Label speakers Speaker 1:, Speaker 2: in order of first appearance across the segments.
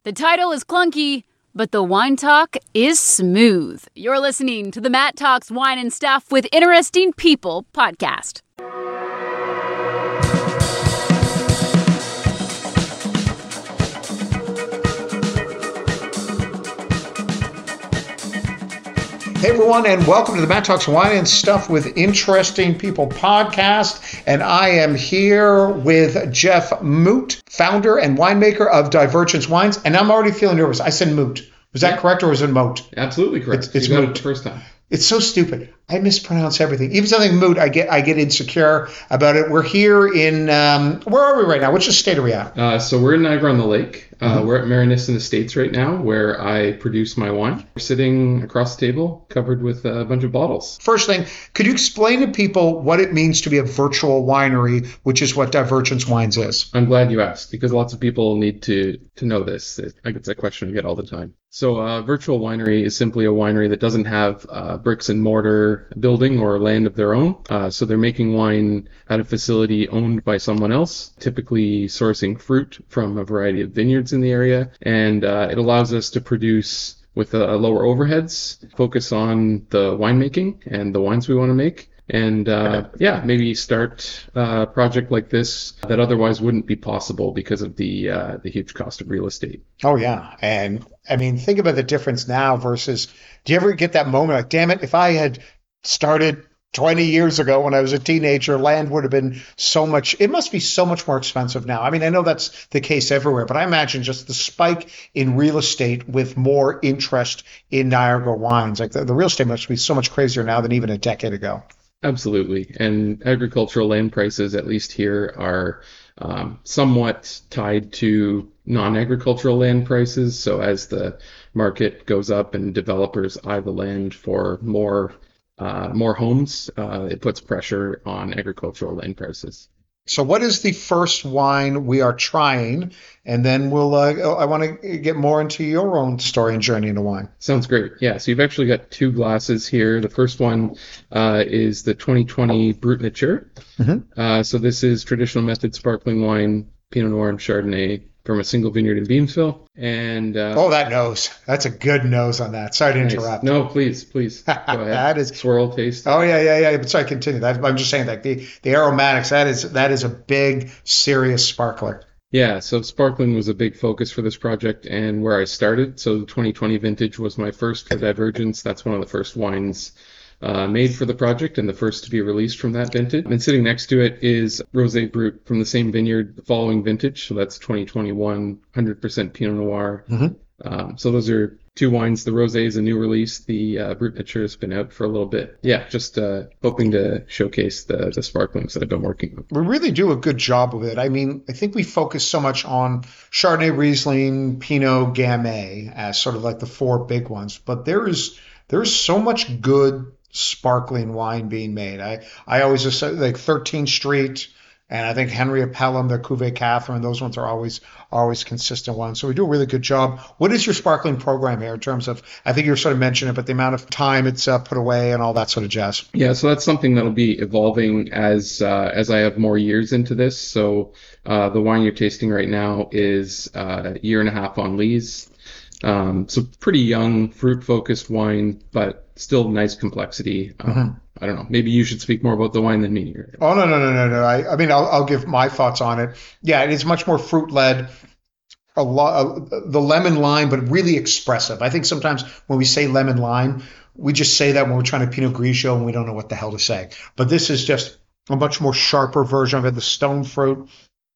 Speaker 1: The title is clunky, but the wine talk is smooth. You're listening to the Matt Talks Wine and Stuff with Interesting People podcast.
Speaker 2: Hey everyone, and welcome to the Matt Talks Wine and Stuff with Interesting People podcast. And I am here with Jeff Moot, founder and winemaker of Divergence Wines. And I'm already feeling nervous. I said Moot. Was that correct or was it Moot?
Speaker 3: Absolutely correct.
Speaker 2: It's
Speaker 3: you got
Speaker 2: Moot.
Speaker 3: it the first time.
Speaker 2: It's so stupid. I mispronounce everything. Even something Moot, I get insecure about it. We're here in, where are we right now? Which state are we at?
Speaker 3: So we're in Niagara-on-the-Lake. We're at Marinison Estates right now, where I produce my wine. We're sitting across the table, covered with a bunch of bottles.
Speaker 2: First thing, could you explain to people what it means to be a virtual winery, which is what Divergence Wines is?
Speaker 3: I'm glad you asked, because lots of people need to know this. I get that question I get all the time. So a virtual winery is simply a winery that doesn't have bricks and mortar building or land of their own. So they're making wine at a facility owned by someone else, typically sourcing fruit from a variety of vineyards in the area. And it allows us to produce with lower overheads, focus on the winemaking and the wines we want to make. And maybe start a project like this that otherwise wouldn't be possible because of the huge cost of real estate.
Speaker 2: Oh, yeah. And I mean, think about the difference now versus, do you ever get that moment like, damn it, if I had started 20 years ago when I was a teenager, land would have been so much, it must be so much more expensive now. I mean, I know that's the case everywhere, but I imagine just the spike in real estate with more interest in Niagara wines. Like the real estate must be so much crazier now than even a decade ago.
Speaker 3: Absolutely. And agricultural land prices, at least here, are somewhat tied to non-agricultural land prices. So as the market goes up and developers eye the land for more homes, it puts pressure on agricultural land prices.
Speaker 2: So what is the first wine we are trying? And then I want to get more into your own story and journey into wine.
Speaker 3: Sounds great. Yeah, so you've actually got two glasses here. The first one is the 2020 Brut Nature. Mm-hmm. So this is traditional method sparkling wine, Pinot Noir and Chardonnay from a single vineyard in Beamsville. And
Speaker 2: that nose. That's a good nose on that. Sorry to interrupt.
Speaker 3: No, please. Go ahead.
Speaker 2: That is
Speaker 3: swirl taste.
Speaker 2: Oh, yeah. But sorry, continue. I'm just saying that the aromatics, that is a big, serious sparkler.
Speaker 3: Yeah, so sparkling was a big focus for this project and where I started. So the 2020 vintage was my first for Divergence. That's one of the first wines made for the project and the first to be released from that vintage. And sitting next to it is Rosé Brut from the same vineyard, the following vintage. So that's 2021, 100% Pinot Noir. Mm-hmm. So those are two wines. The Rosé is a new release. The Brut Nature has been out for a little bit. Yeah, just hoping to showcase the sparklings that I've been working with.
Speaker 2: We really do a good job of it. I mean, I think we focus so much on Chardonnay, Riesling, Pinot, Gamay as sort of like the four big ones. But there's so much good sparkling wine being made. I always just say like 13th Street, and I think Henry Pelham, the Cuvée Catherine, those ones are always consistent ones. So we do a really good job. What is your sparkling program here in terms of, I think you sort of mentioned it, but the amount of time it's put away and all that sort of jazz?
Speaker 3: Yeah, so that's something that'll be evolving as I have more years into this. So the wine you're tasting right now is a year and a half on lees. So pretty young, fruit-focused wine, but still nice complexity. I don't know. Maybe you should speak more about the wine than me.
Speaker 2: Oh, no. I mean, I'll give my thoughts on it. Yeah, it is much more fruit-led. The lemon lime, but really expressive. I think sometimes when we say lemon lime, we just say that when we're trying to Pinot Grigio and we don't know what the hell to say. But this is just a much more sharper version of it. The stone fruit.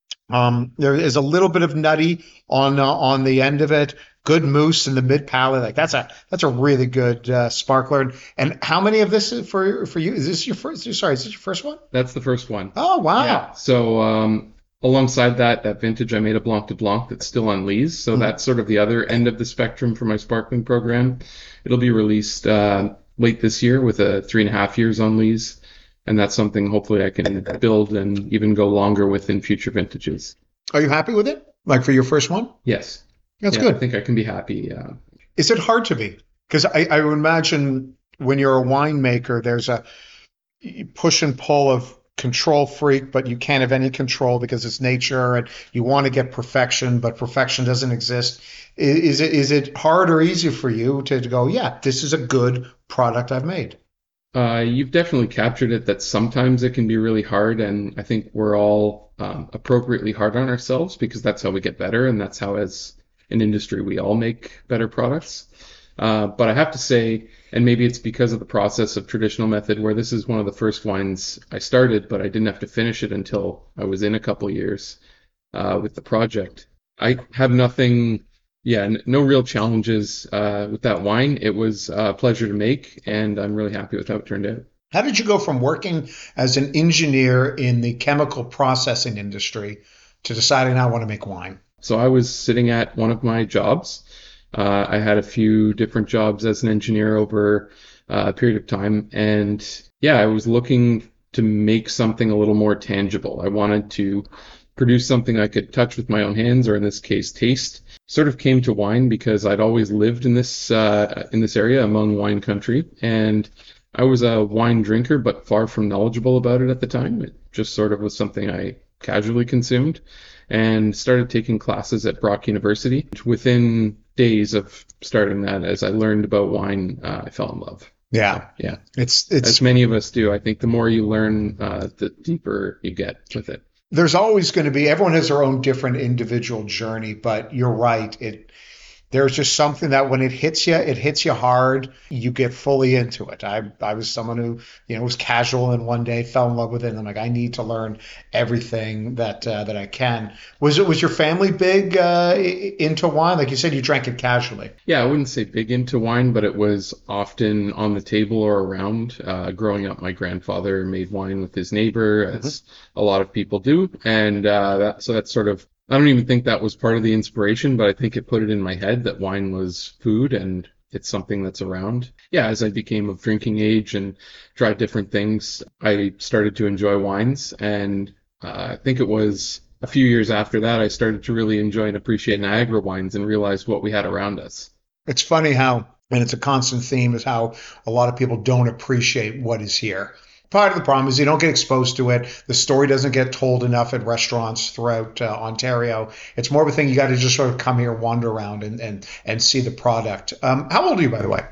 Speaker 2: There is a little bit of nutty on the end of it. Good mousse in the mid palate. Like that's a really good sparkler. And how many of this is for you? Is this your first? Sorry, is this your first one?
Speaker 3: That's the first one.
Speaker 2: Oh wow!
Speaker 3: Yeah. So alongside that vintage, I made a Blanc de Blanc that's still on lees. So that's sort of the other end of the spectrum for my sparkling program. It'll be released late this year with a 3.5 years on lees. And that's something hopefully I can build and even go longer with in future vintages.
Speaker 2: Are you happy with it? Like for your first one?
Speaker 3: Yes.
Speaker 2: That's good.
Speaker 3: I think I can be happy.
Speaker 2: Is it hard to be? Because I would imagine when you're a winemaker, there's a push and pull of control freak, but you can't have any control because it's nature, and you want to get perfection, but perfection doesn't exist. Is it hard or easy for you to go, yeah, this is a good product I've made?
Speaker 3: You've definitely captured it that sometimes it can be really hard, and I think we're all appropriately hard on ourselves because that's how we get better, and that's how, as an industry, we all make better products. But I have to say, and maybe it's because of the process of traditional method, where this is one of the first wines I started, but I didn't have to finish it until I was in a couple years with the project. I have nothing, no real challenges with that wine. It was a pleasure to make, and I'm really happy with how it turned out.
Speaker 2: How did you go from working as an engineer in the chemical processing industry to deciding I want to make wine?
Speaker 3: So I was sitting at one of my jobs. I had a few different jobs as an engineer over a period of time. And I was looking to make something a little more tangible. I wanted to produce something I could touch with my own hands, or in this case, taste. Sort of came to wine because I'd always lived in this area among wine country. And I was a wine drinker, but far from knowledgeable about it at the time. It just sort of was something I casually consumed, and started taking classes at Brock University. Within days of starting that, as I learned about wine, I fell in love.
Speaker 2: Yeah.
Speaker 3: Yeah.
Speaker 2: It's
Speaker 3: as many of us do. I think the more you learn, the deeper you get with it.
Speaker 2: There's always going to be, everyone has their own different individual journey, but you're right. There's just something that when it hits you hard. You get fully into it. I was someone who, was casual, and one day fell in love with it. And I'm like, I need to learn everything that I can. Was your family big into wine? Like you said, you drank it casually.
Speaker 3: Yeah, I wouldn't say big into wine, but it was often on the table or around. Growing up, my grandfather made wine with his neighbor, as a lot of people do, and so that's sort of. I don't even think that was part of the inspiration, but I think it put it in my head that wine was food and it's something that's around. Yeah, as I became of drinking age and tried different things, I started to enjoy wines. And I think it was a few years after that, I started to really enjoy and appreciate Niagara wines and realize what we had around us.
Speaker 2: It's funny how, and it's a constant theme, is how a lot of people don't appreciate what is here. Part of the problem is you don't get exposed to it. The story doesn't get told enough at restaurants throughout Ontario. It's more of a thing you got to just sort of come here, wander around, and see the product. How old are you, by the way?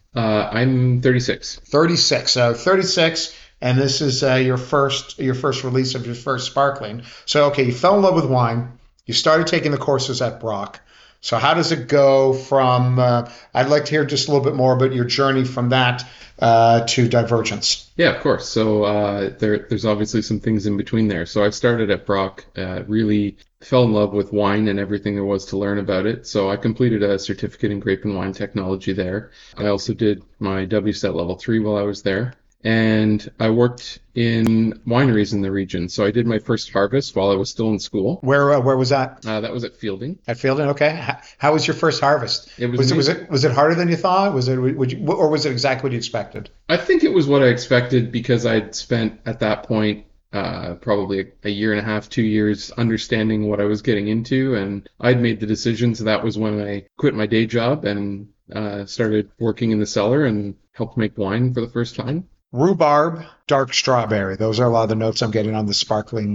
Speaker 3: I'm 36.
Speaker 2: 36. 36, and this is your first release of your first sparkling. So, okay, you fell in love with wine. You started taking the courses at Brock. So how does it go from, I'd like to hear just a little bit more about your journey from that to Divergence.
Speaker 3: Yeah, of course. So there's obviously some things in between there. So I started at Brock, really fell in love with wine and everything there was to learn about it. So I completed a certificate in grape and wine technology there. I also did my WSET level 3 while I was there. And I worked in wineries in the region. So I did my first harvest while I was still in school.
Speaker 2: Where was that?
Speaker 3: That was at Fielding.
Speaker 2: At Fielding, okay. How was your first harvest? Was it harder than you thought? Was it or was it exactly what you expected?
Speaker 3: I think it was what I expected because I'd spent at that point probably a year and a half, 2 years understanding what I was getting into, and I'd made the decision. So that was when I quit my day job and started working in the cellar and helped make wine for the first time.
Speaker 2: Rhubarb, dark strawberry. Those are a lot of the notes I'm getting on the sparkling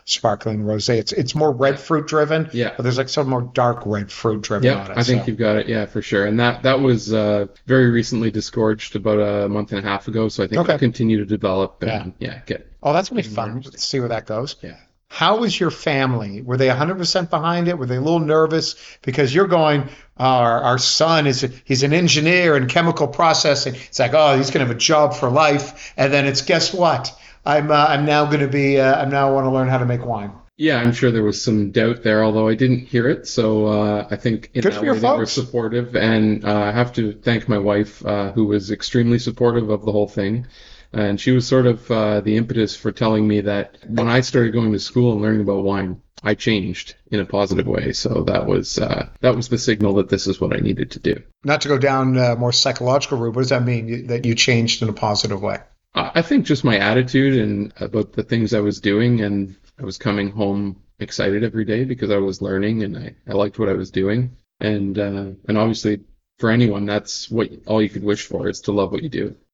Speaker 2: rosé. It's more red fruit driven.
Speaker 3: Yeah.
Speaker 2: But there's like some more dark red fruit driven on it.
Speaker 3: I think you've got it. Yeah, for sure. And that was very recently disgorged about a month and a half ago. So I think I'll continue to develop and get.
Speaker 2: Oh, that's going to be fun to see where that goes.
Speaker 3: Yeah.
Speaker 2: How was your family? Were they 100% behind it? Were they a little nervous? Because you're going, our son he's an engineer in chemical processing. It's like, oh, he's going to have a job for life. And then it's, guess what? I now want to learn how to make wine.
Speaker 3: Yeah, I'm sure there was some doubt there, although I didn't hear it. So I think in that way they were supportive. And I have to thank my wife, who was extremely supportive of the whole thing. And she was sort of the impetus for telling me that when I started going to school and learning about wine, I changed in a positive way. So that was the signal that this is what I needed to do.
Speaker 2: Not to go down more psychological route, what does that mean, that you changed in a positive way?
Speaker 3: I think just my attitude and about the things I was doing, and I was coming home excited every day because I was learning and I liked what I was doing. And obviously for anyone, that's all you could wish for, is to love what you do.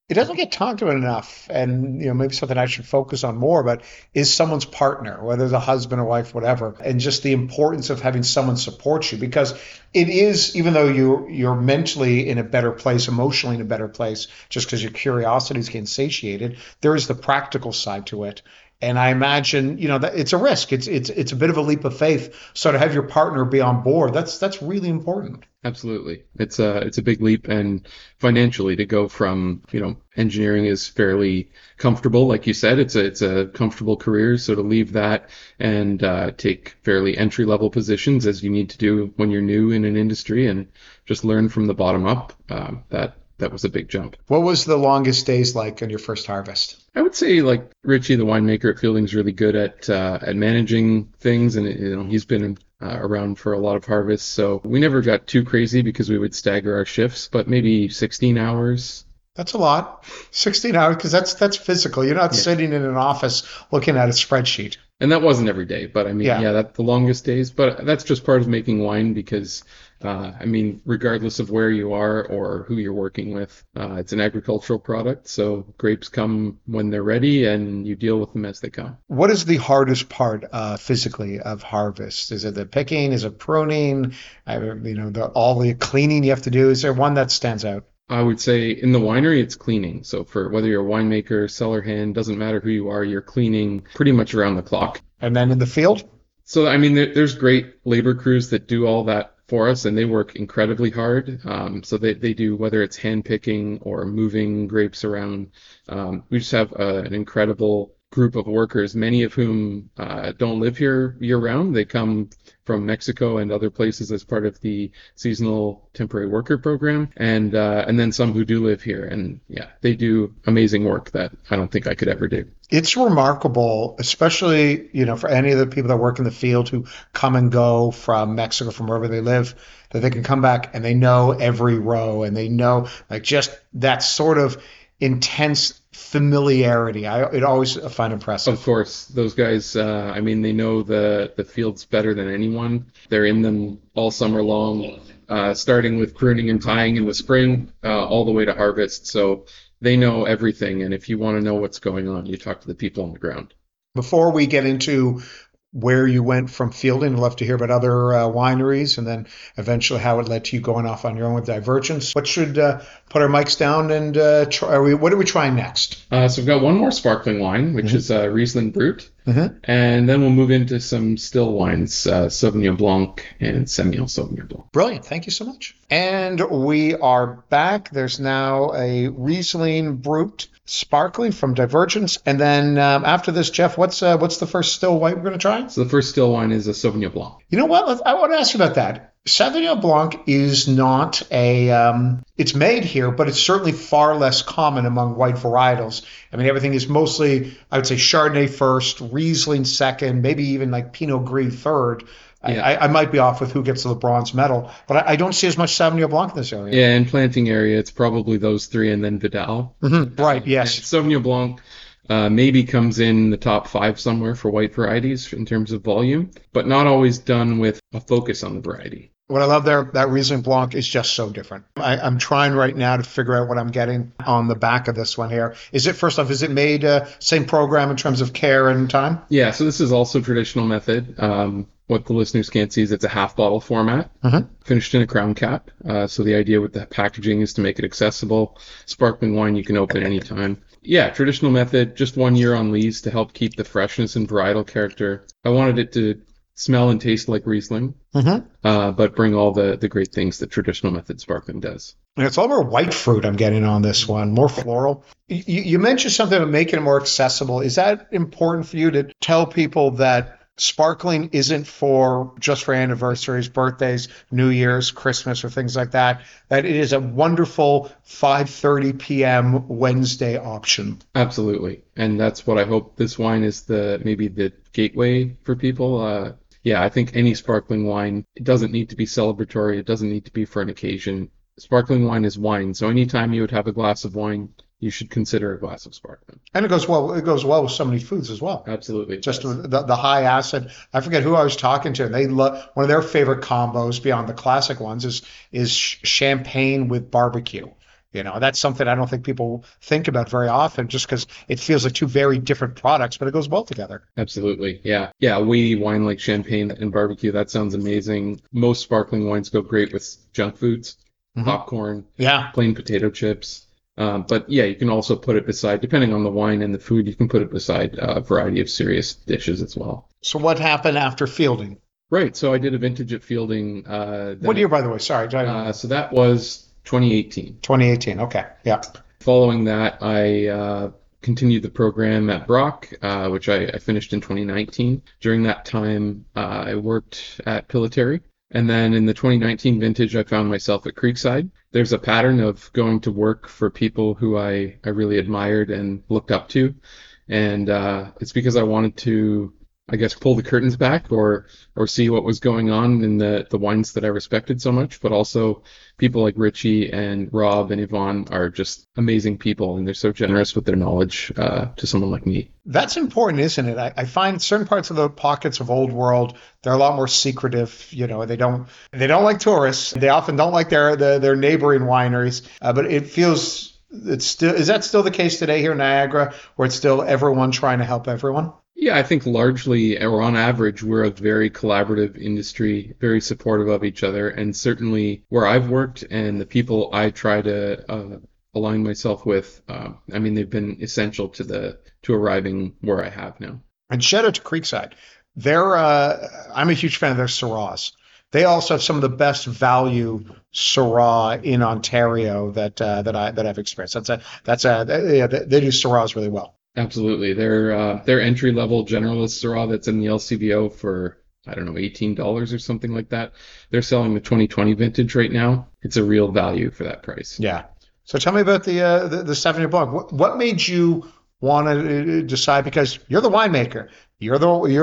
Speaker 2: it doesn't get talked about enough, and maybe something I should focus on more, but is someone's partner, whether it's a husband or wife, whatever, and just the importance of having someone support you, because it is, even though you're mentally in a better place, emotionally in a better place, just because your curiosity is getting satiated, there is the practical side to it. And I imagine, that it's a risk. It's a bit of a leap of faith. So to have your partner be on board, that's really important.
Speaker 3: Absolutely. It's a big leap, and financially to go from, engineering is fairly comfortable. Like you said, it's a comfortable career. So to leave that and take fairly entry level positions, as you need to do when you're new in an industry, and just learn from the bottom up, that was a big jump.
Speaker 2: What was the longest days like on your first harvest?
Speaker 3: I would say, like, Richie, the winemaker at Fielding's really good at managing things, and he's been around for a lot of harvests. So we never got too crazy because we would stagger our shifts, but maybe 16 hours.
Speaker 2: That's a lot. 16 hours, because that's physical. You're not sitting in an office looking at a spreadsheet.
Speaker 3: And that wasn't every day, but I mean, that's the longest days. But that's just part of making wine, because regardless of where you are or who you're working with, it's an agricultural product. So grapes come when they're ready, and you deal with them as they come.
Speaker 2: What is the hardest part physically of harvest? Is it the picking? Is it pruning? All the cleaning you have to do? Is there one that stands out?
Speaker 3: I would say in the winery, it's cleaning. So for whether you're a winemaker, cellar hand, doesn't matter who you are, you're cleaning pretty much around the clock.
Speaker 2: And then in the field?
Speaker 3: So, I mean, there's great labor crews that do all that for us, and they work incredibly hard. So they do, whether it's hand picking or moving grapes around. We just have an incredible group of workers, many of whom don't live here year round. They come from Mexico and other places as part of the seasonal temporary worker program, and then some who do live here. And they do amazing work that I don't think I could ever do.
Speaker 2: It's remarkable, especially, for any of the people that work in the field who come and go from Mexico, from wherever they live, that they can come back and they know every row, and they know, like, just that sort of intense familiarity. I always find impressive.
Speaker 3: Of course, those guys, they know the fields better than anyone. They're in them all summer long, starting with pruning and tying in the spring, all the way to harvest. So they know everything. And if you want to know what's going on, you talk to the people on the ground.
Speaker 2: Before we get into where you went from Fielding, I'd love to hear about other wineries, and then eventually how it led to you going off on your own with Divergence. What should put our mics down and what are we trying next?
Speaker 3: So we've got one more sparkling wine, which is Riesling Brut. And then we'll move into some still wines, Sauvignon Blanc and Semillon Sauvignon Blanc.
Speaker 2: Brilliant. Thank you so much. And we are back. There's now a Riesling Brut sparkling from Divergence. And then after this, Jeff, what's the first still white we're going to try?
Speaker 3: So the first still wine is a Sauvignon Blanc.
Speaker 2: You know what? I want to ask you about that. Sauvignon Blanc is not it's made here, but it's certainly far less common among white varietals. I mean, everything is mostly, I would say, Chardonnay first, Riesling second, maybe even like Pinot Gris third. Yeah. I might be off with who gets the bronze medal, but I don't see as much Sauvignon Blanc in this area.
Speaker 3: Yeah, in planting area, it's probably those three and then Vidal.
Speaker 2: Right, yes.
Speaker 3: And Sauvignon Blanc maybe comes in the top 5 somewhere for white varieties in terms of volume, but not always done with a focus on the variety.
Speaker 2: What I love there, that Riesling Blanc is just so different. I'm trying right now to figure out what I'm getting on the back of this one here. Is it made same program in terms of care and time?
Speaker 3: Yeah, so this is also traditional method. What the listeners can't see is it's a half bottle format, finished in a crown cap. So the idea with the packaging is to make it accessible. Sparkling wine you can open anytime. Yeah, traditional method, just 1 year on lees to help keep the freshness and varietal character. I wanted it to smell and taste like Riesling, but bring all the great things that traditional method sparkling does.
Speaker 2: And it's all more white fruit I'm getting on this one, more floral. You mentioned something about making it more accessible. Is that important for you to tell people that sparkling isn't just for anniversaries, birthdays, New Year's, Christmas, or things like that, that it is a wonderful 5:30 p.m. Wednesday option?
Speaker 3: Absolutely. And that's what I hope this wine is, maybe the gateway for people. I think any sparkling wine, it doesn't need to be celebratory. It doesn't need to be for an occasion. Sparkling wine is wine. So anytime you would have a glass of wine, you should consider a glass of sparkling. And it goes well with so many foods as well.
Speaker 2: Absolutely. Just the high acid. I forget who I was talking to. They love, one of their favorite combos beyond the classic ones is champagne with barbecue. That's something I don't think people think about very often just because it feels like two very different products, but it goes well together.
Speaker 3: Absolutely. Yeah. Yeah. A weighty wine like champagne and barbecue, that sounds amazing. Most sparkling wines go great with junk foods, popcorn,
Speaker 2: Yeah.
Speaker 3: plain potato chips. But yeah, you can also put it beside, depending on the wine and the food, you can put it beside a variety of serious dishes as well.
Speaker 2: So what happened after Fielding?
Speaker 3: Right. So I did a vintage at Fielding.
Speaker 2: What year, by the way? Sorry.
Speaker 3: So that was 2018.
Speaker 2: 2018. Okay. Yeah.
Speaker 3: Following that, I continued the program at Brock, which I finished in 2019. During that time, I worked at Pillitteri. And then in the 2019 vintage, I found myself at Creekside. There's a pattern of going to work for people who I really admired and looked up to. And it's because I wanted to, I guess, pull the curtains back or see what was going on in the wines that I respected so much. But also people like Richie and Rob and Yvonne are just amazing people, and they're so generous with their knowledge to someone like me.
Speaker 2: That's important, isn't it? I find certain parts of the pockets of Old World, they're a lot more secretive. They don't like tourists. They often don't like their neighboring wineries. But it feels is that still the case today here in Niagara, where it's still everyone trying to help everyone?
Speaker 3: Yeah, I think largely, or on average, we're a very collaborative industry, very supportive of each other, and certainly where I've worked and the people I try to align myself with, they've been essential to arriving where I have now.
Speaker 2: And shout out to Creekside. I'm a huge fan of their Syrahs. They also have some of the best value Syrah in Ontario that I've experienced. They do Syrahs really well.
Speaker 3: Absolutely. Their entry level generalist Syrah that's in the LCBO for, I don't know, $18 or something like that. They're selling the 2020 vintage right now. It's a real value for that price.
Speaker 2: Yeah. So tell me about the Sauvignon Blanc. What made you want to decide, because you're the winemaker, you're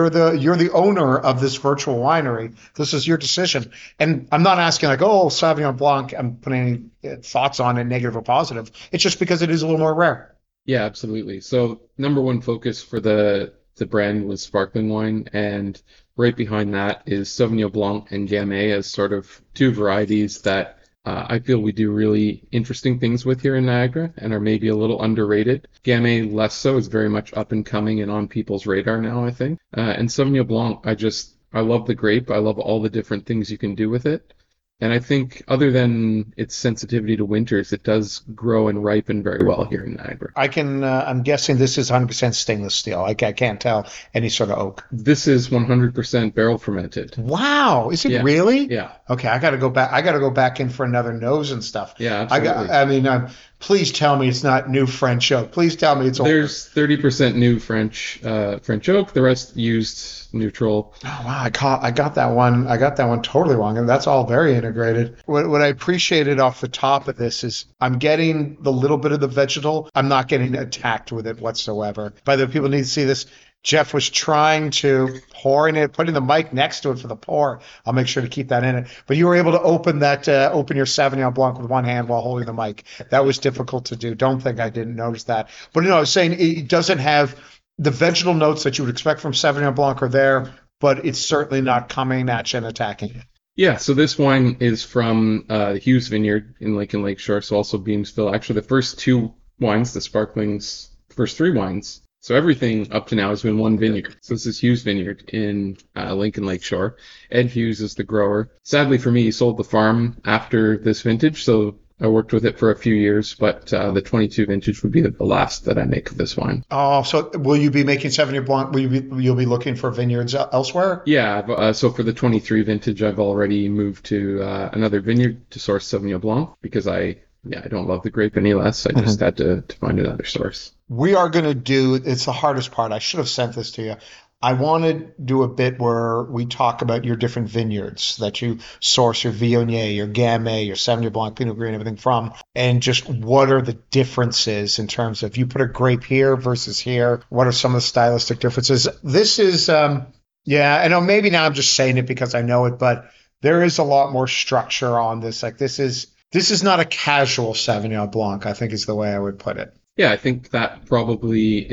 Speaker 2: the owner of this virtual winery. This is your decision. And I'm not asking like, oh, Sauvignon Blanc, I'm putting any thoughts on it, negative or positive. It's just because it is a little more rare.
Speaker 3: Yeah, absolutely. So number one focus for the brand was sparkling wine, and right behind that is Sauvignon Blanc and Gamay as sort of two varieties that I feel we do really interesting things with here in Niagara and are maybe a little underrated. Gamay less so, is very much up and coming and on people's radar now, I think. And Sauvignon Blanc, I love the grape. I love all the different things you can do with it. And I think other than its sensitivity to winters, it does grow and ripen very well here in Niagara.
Speaker 2: I'm guessing this is 100% stainless steel. I can't tell any sort of oak.
Speaker 3: This is 100% barrel fermented.
Speaker 2: Wow. Is it really?
Speaker 3: Yeah.
Speaker 2: Okay. I got to go back in for another nose and stuff.
Speaker 3: Yeah, absolutely.
Speaker 2: Please tell me it's not new French oak. Please tell me it's older.
Speaker 3: There's 30% new French oak. The rest used neutral.
Speaker 2: Oh wow, I got that one. I got that one totally wrong, and that's all very integrated. What I appreciated off the top of this is I'm getting the little bit of the vegetal. I'm not getting attacked with it whatsoever. By the way, people need to see this. Jeff was trying to putting the mic next to it for the pour. I'll make sure to keep that in it. But you were able to open your Sauvignon Blanc with one hand while holding the mic. That was difficult to do. Don't think I didn't notice that. But I was saying it doesn't have the vegetal notes that you would expect from Sauvignon Blanc are there, but it's certainly not coming at you and attacking you.
Speaker 3: Yeah, so this wine is from the Hughes Vineyard in Lincoln Lakeshore, so also Beamsville. Actually, the first two wines, the sparklings, first three wines, so everything up to now has been one vineyard. So this is Hughes Vineyard in Lincoln Lakeshore. Ed Hughes is the grower. Sadly for me, he sold the farm after this vintage, so I worked with it for a few years, but the 22 vintage would be the last that I make of this wine.
Speaker 2: Oh, so will you be making Sauvignon Blanc? You'll be looking for vineyards elsewhere?
Speaker 3: Yeah, so for the 23 vintage, I've already moved to another vineyard to source Sauvignon Blanc because I don't love the grape any less. I just had to find another source.
Speaker 2: We are going to do, it's the hardest part. I should have sent this to you. I want to do a bit where we talk about your different vineyards that you source your Viognier, your Gamay, your Sauvignon Blanc, Pinot Gris, and everything from, and just what are the differences in terms of you put a grape here versus here. What are some of the stylistic differences? This is, I know maybe now I'm just saying it because I know it, but there is a lot more structure on this. Like this is not a casual Sauvignon Blanc, I think is the way I would put it.
Speaker 3: Yeah, I think that probably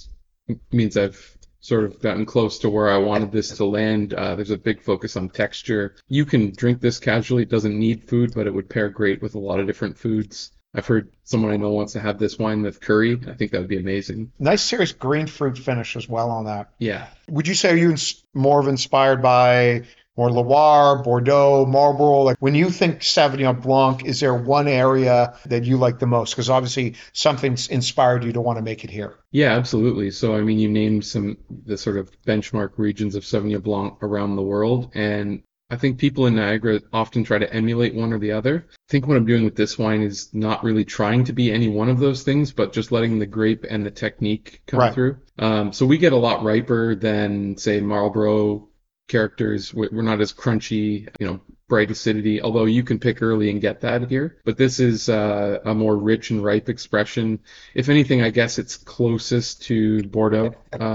Speaker 3: means I've sort of gotten close to where I wanted this to land. There's a big focus on texture. You can drink this casually. It doesn't need food, but it would pair great with a lot of different foods. I've heard someone I know wants to have this wine with curry. I think that would be amazing.
Speaker 2: Nice serious green fruit finish as well on that.
Speaker 3: Yeah.
Speaker 2: Would you say are you more of inspired by more Loire, Bordeaux, Marlborough? Like when you think Sauvignon Blanc, is there one area that you like the most? Because obviously something's inspired you to want to make it here.
Speaker 3: Yeah, absolutely. So, I mean, you named the sort of benchmark regions of Sauvignon Blanc around the world, and I think people in Niagara often try to emulate one or the other. I think what I'm doing with this wine is not really trying to be any one of those things, but just letting the grape and the technique come through. So we get a lot riper than, say, Marlborough characters. We're not as crunchy, bright acidity, although you can pick early and get that here. But this is a more rich and ripe expression. If anything, I guess it's closest to Bordeaux.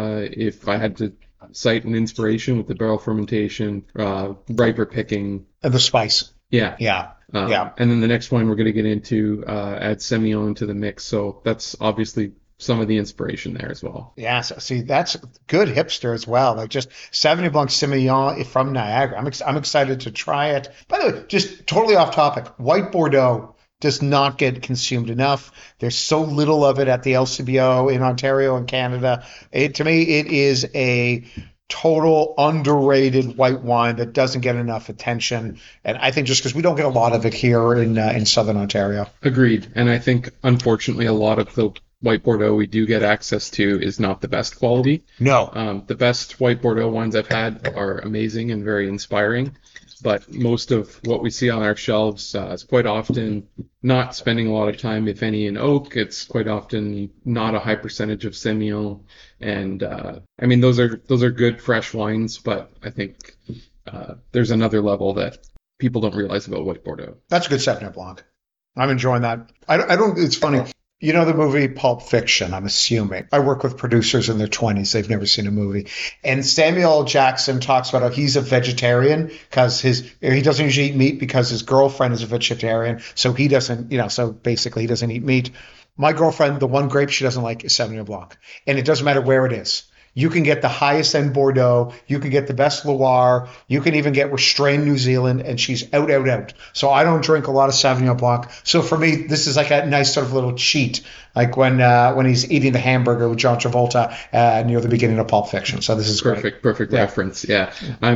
Speaker 3: If I had to cite an inspiration with the barrel fermentation, riper picking.
Speaker 2: And the spice.
Speaker 3: Yeah.
Speaker 2: Yeah.
Speaker 3: And then the next one we're going to get into add Semillon to the mix. So that's obviously some of the inspiration there as well.
Speaker 2: Yeah, so, see, that's good hipster as well. Like just Sauvignon Blanc Semillon from Niagara. I'm excited to try it. By the way, just totally off topic, white Bordeaux does not get consumed enough. There's so little of it at the LCBO in Ontario and Canada. To me, it is a total underrated white wine that doesn't get enough attention. And I think just because we don't get a lot of it here in Southern Ontario.
Speaker 3: Agreed. And I think, unfortunately, a lot of the white Bordeaux we do get access to is not the best quality.
Speaker 2: No.
Speaker 3: The best white Bordeaux wines I've had are amazing and very inspiring, but most of what we see on our shelves is quite often not spending a lot of time, if any, in oak. It's quite often not a high percentage of Semillon, and I mean those are good fresh wines, but I think there's another level that people don't realize about white Bordeaux.
Speaker 2: That's a good Sauvignon Blanc. I'm enjoying that. I don't. It's funny. You know the movie Pulp Fiction, I'm assuming. I work with producers in their 20s. They've never seen a movie. And Samuel L. Jackson talks about how he's a vegetarian because he doesn't usually eat meat because his girlfriend is a vegetarian. So he doesn't, so basically he doesn't eat meat. My girlfriend, the one grape she doesn't like is Sauvignon Blanc. And it doesn't matter where it is. You can get the highest end Bordeaux. You can get the best Loire. You can even get restrained New Zealand, and she's out. So I don't drink a lot of Sauvignon Blanc. So for me, this is like a nice sort of little cheat, like when he's eating the hamburger with John Travolta near the beginning of Pulp Fiction. So this is
Speaker 3: perfect reference. Yeah,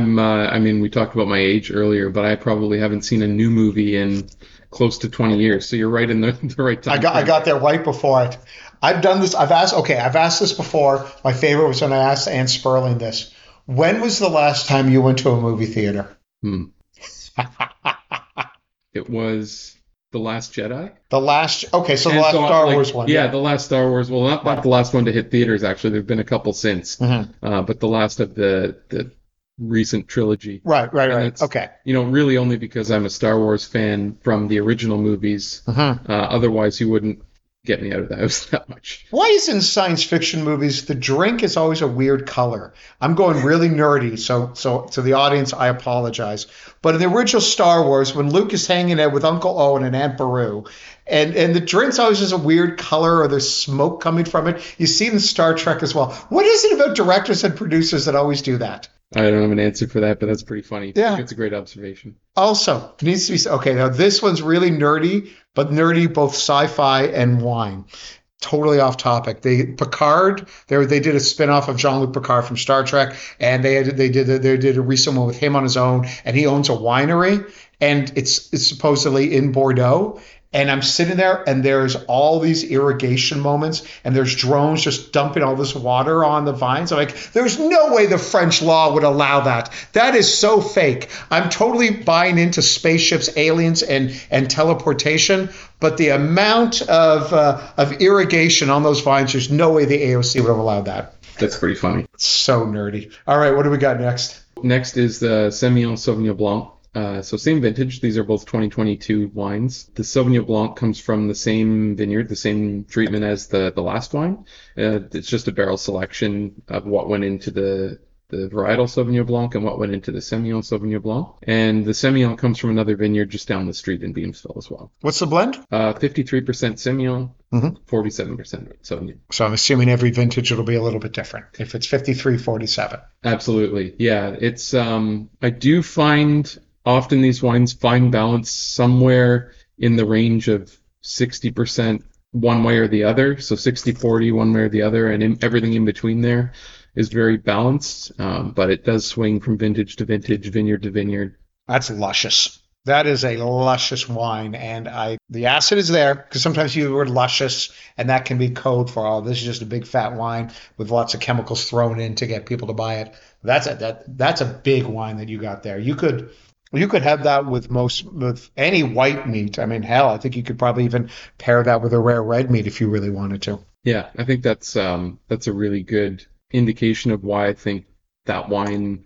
Speaker 3: I mean, we talked about my age earlier, but I probably haven't seen a new movie in close to 20 years. So you're right in the right time.
Speaker 2: I got there right before it. I've done this. I've asked this before. My favorite was when I asked Anne Sperling this. When was the last time you went to a movie theater?
Speaker 3: It was The Last Jedi.
Speaker 2: The last Star Wars one.
Speaker 3: Yeah, the last Star Wars. Well, not the last one to hit theaters, actually. There have been a couple since. Mm-hmm. But the last of the recent trilogy.
Speaker 2: Right. Okay.
Speaker 3: Really only because I'm a Star Wars fan from the original movies. Mm-hmm. Otherwise, you wouldn't get me out of the house that much.
Speaker 2: Why is in science fiction movies the drink is always a weird color? I'm going really nerdy, so to the audience I apologize. But in the original Star Wars, when Luke is hanging out with Uncle Owen and Aunt Beru, and the drink's always just a weird color or there's smoke coming from it. You see in Star Trek as well. What is it about directors and producers that always do that?
Speaker 3: I don't have an answer for that, but that's pretty funny.
Speaker 2: Yeah.
Speaker 3: It's a great observation.
Speaker 2: Also, it needs to be, okay, now this one's really nerdy, but nerdy both sci-fi and wine. Totally off topic. Picard, they did a spin-off of Jean-Luc Picard from Star Trek, and they did a recent one with him on his own, and he owns a winery, and it's supposedly in Bordeaux. And I'm sitting there, and there's all these irrigation moments, and there's drones just dumping all this water on the vines. I'm like, there's no way the French law would allow that. That is so fake. I'm totally buying into spaceships, aliens, and teleportation, but the amount of irrigation on those vines, there's no way the AOC would have allowed that.
Speaker 3: That's pretty funny.
Speaker 2: So nerdy. All right, what do we got next?
Speaker 3: Next is the Semillon Sauvignon Blanc. So same vintage. These are both 2022 wines. The Sauvignon Blanc comes from the same vineyard, the same treatment as the last wine. It's just a barrel selection of what went into the varietal Sauvignon Blanc and what went into the Semillon Sauvignon Blanc. And the Semillon comes from another vineyard just down the street in Beamsville as well.
Speaker 2: What's the blend?
Speaker 3: 53% Semillon, 47% Sauvignon.
Speaker 2: So I'm assuming every vintage it'll be a little bit different. If it's 53-47.
Speaker 3: Absolutely. Yeah. It's I do find often these wines find balance somewhere in the range of 60% one way or the other. So 60-40 one way or the other, and everything in between there is very balanced. But it does swing from vintage to vintage, vineyard to vineyard.
Speaker 2: That's luscious. That is a luscious wine, and the acid is there because sometimes you word luscious, and that can be code for, oh, this is just a big fat wine with lots of chemicals thrown in to get people to buy it. That's a big wine that you got there. You could have that with any white meat. I mean, hell, I think you could probably even pair that with a rare red meat if you really wanted to.
Speaker 3: Yeah, I think that's a really good indication of why I think that wine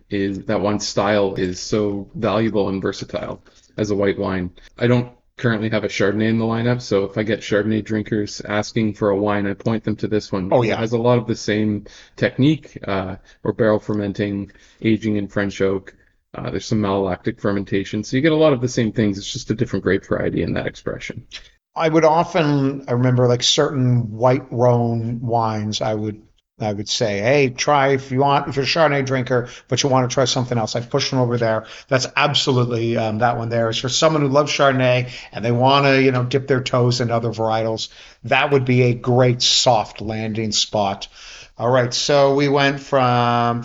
Speaker 3: style is so valuable and versatile as a white wine. I don't currently have a Chardonnay in the lineup, so if I get Chardonnay drinkers asking for a wine, I point them to this one.
Speaker 2: Oh, yeah.
Speaker 3: It has a lot of the same technique, or barrel fermenting, aging in French oak. There's some malolactic fermentation, so you get a lot of the same things. It's just a different grape variety in that expression.
Speaker 2: I remember like certain white Rhone wines, I would say, hey, try if you're a Chardonnay drinker, but you want to try something else. I've pushed them over there. That's absolutely that one there is for someone who loves Chardonnay and they want to, dip their toes in other varietals. That would be a great soft landing spot. All right, so we went from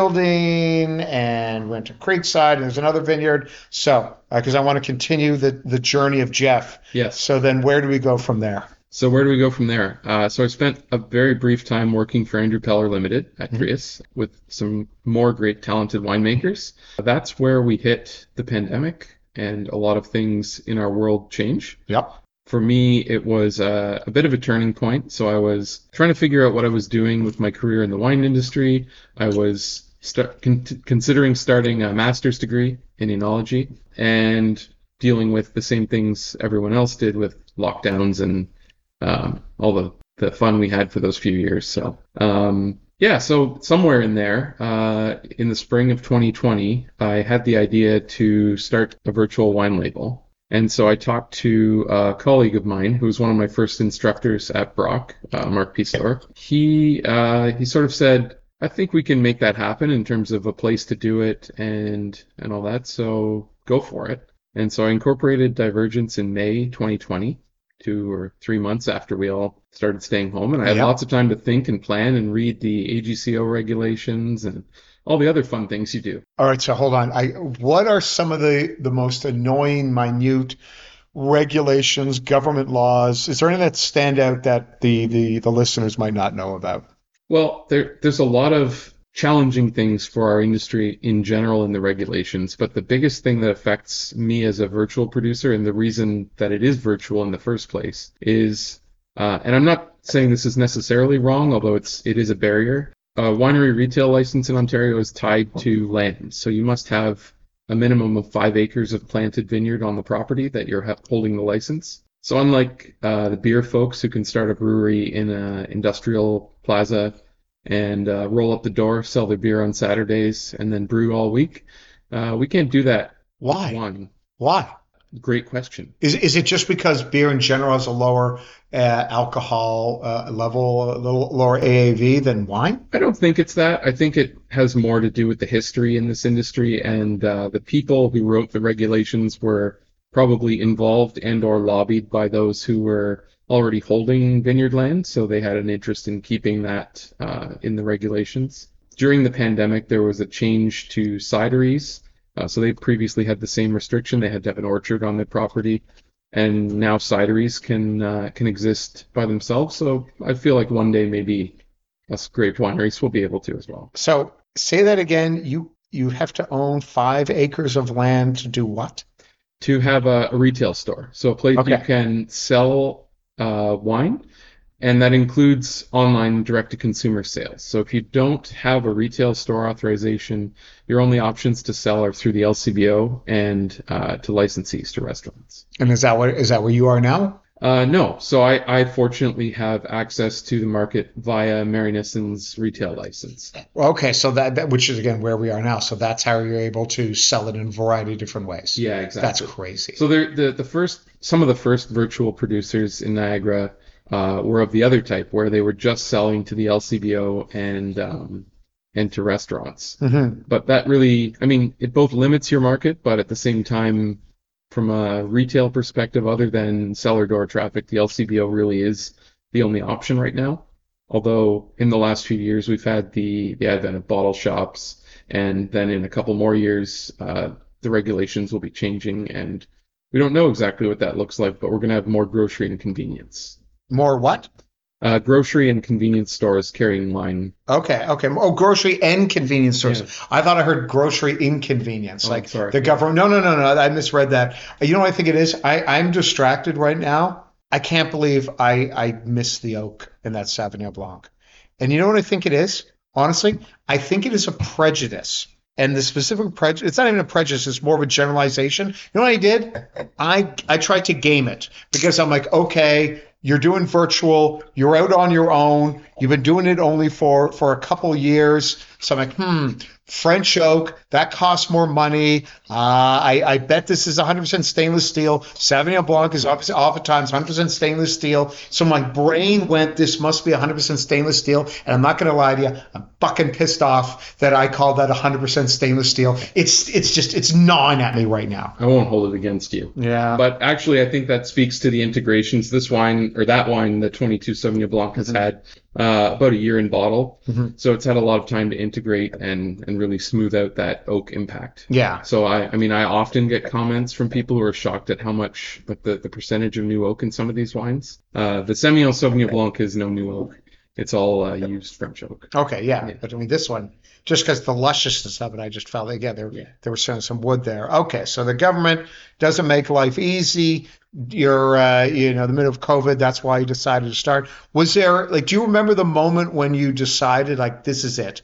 Speaker 2: Fielding and went to Creekside, and there's another vineyard. So, because I want to continue the journey of Jeff.
Speaker 3: Yes.
Speaker 2: So then where do we go from there?
Speaker 3: So where do we go from there? So I spent a very brief time working for Andrew Peller Limited at Trius with some more great talented winemakers. That's where we hit the pandemic and a lot of things in our world change.
Speaker 2: Yep.
Speaker 3: For me, it was a bit of a turning point. So I was trying to figure out what I was doing with my career in the wine industry. I was considering starting a master's degree in enology and dealing with the same things everyone else did with lockdowns and all the fun we had for those few years. So, so somewhere in there, in the spring of 2020, I had the idea to start a virtual wine label. And so I talked to a colleague of mine who was one of my first instructors at Brock, Mark Pistor. He sort of said, I think we can make that happen in terms of a place to do it and all that. So go for it. And so I incorporated Divergence in May 2020. 2 or 3 months after we all started staying home. And I had lots of time to think and plan and read the AGCO regulations and all the other fun things you do.
Speaker 2: All right, so hold on. What are some of the most annoying, minute regulations, government laws? Is there anything that stand out that the listeners might not know about?
Speaker 3: Well, there's a lot of challenging things for our industry in general in the regulations, but the biggest thing that affects me as a virtual producer, and the reason that it is virtual in the first place, is, and I'm not saying this is necessarily wrong, although it is a barrier. A winery retail license in Ontario is tied to land, so you must have a minimum of 5 acres of planted vineyard on the property that you're holding the license. So unlike the beer folks who can start a brewery in an industrial plaza and roll up the door, sell their beer on Saturdays, and then brew all week, we can't do that.
Speaker 2: Why? Why?
Speaker 3: Great question.
Speaker 2: Is it just because beer in general has a lower alcohol level, a little lower AAV than wine?
Speaker 3: I don't think it's that. I think it has more to do with the history in this industry, and the people who wrote the regulations were probably involved and or lobbied by those who were already holding vineyard land, so they had an interest in keeping that in the regulations. During the pandemic, there was a change to cideries. So they previously had the same restriction. They had to have an orchard on their property, and now cideries can exist by themselves. So I feel like one day maybe us grape wineries will be able to as well.
Speaker 2: So say that again. You have to own 5 acres of land to do what?
Speaker 3: To have a retail store. So a place you can sell wine, and that includes online direct-to-consumer sales. So if you don't have a retail store authorization, your only options to sell are through the LCBO and to licensees to restaurants.
Speaker 2: And is that where you are now?
Speaker 3: No. So I fortunately have access to the market via Mary Nissen's retail license.
Speaker 2: Okay, so that which is again where we are now. So that's how you're able to sell it in a variety of different ways.
Speaker 3: Yeah, exactly.
Speaker 2: That's crazy.
Speaker 3: So some of the first virtual producers in Niagara were of the other type, where they were just selling to the LCBO and to restaurants.
Speaker 2: Mm-hmm.
Speaker 3: But that really, it both limits your market, but at the same time, From a retail perspective, other than cellar door traffic, the LCBO really is the only option right now. Although in the last few years, we've had the advent of bottle shops, and then in a couple more years, the regulations will be changing, and we don't know exactly what that looks like, but we're going to have more grocery and convenience.
Speaker 2: More what?
Speaker 3: Grocery and convenience stores carrying wine.
Speaker 2: Okay. Oh, grocery and convenience stores.
Speaker 3: Yeah.
Speaker 2: I thought I heard grocery inconvenience.
Speaker 3: Oh,
Speaker 2: like
Speaker 3: sorry.
Speaker 2: the government. No. I misread that. You know what I think it is? I'm distracted right now. I can't believe I missed the oak in that Sauvignon Blanc. And you know what I think it is? Honestly, I think it is a prejudice. And the specific prejudice, it's not even a prejudice, it's more of a generalization. You know what I did? I tried to game it because I'm like, okay, you're doing virtual, you're out on your own, you've been doing it only for a couple years. So I'm like, French oak, that costs more money. I bet this is 100% stainless steel. Sauvignon Blanc is obviously oftentimes 100% stainless steel. So my brain went, this must be 100% stainless steel. And I'm not going to lie to you, I'm fucking pissed off that I called that 100% stainless steel. It's gnawing at me right now.
Speaker 3: I won't hold it against you.
Speaker 2: Yeah.
Speaker 3: But actually, I think that speaks to the integrations. This wine, or that wine, the 22 Sauvignon Blanc has had about a year in bottle. So it's had a lot of time to integrate and really smooth out that oak impact.
Speaker 2: Yeah.
Speaker 3: So I mean, I often get comments from people who are shocked at how much, like the percentage of new oak in some of these wines. The Semillon Sauvignon Blanc is no new oak. It's all used French oak.
Speaker 2: Okay, yeah. But I mean, this one, just because the lusciousness of it, I just felt, again, there was some wood there. Okay, so the government doesn't make life easy. You're, the middle of COVID, that's why you decided to start. Was there, do you remember the moment when you decided, this is it?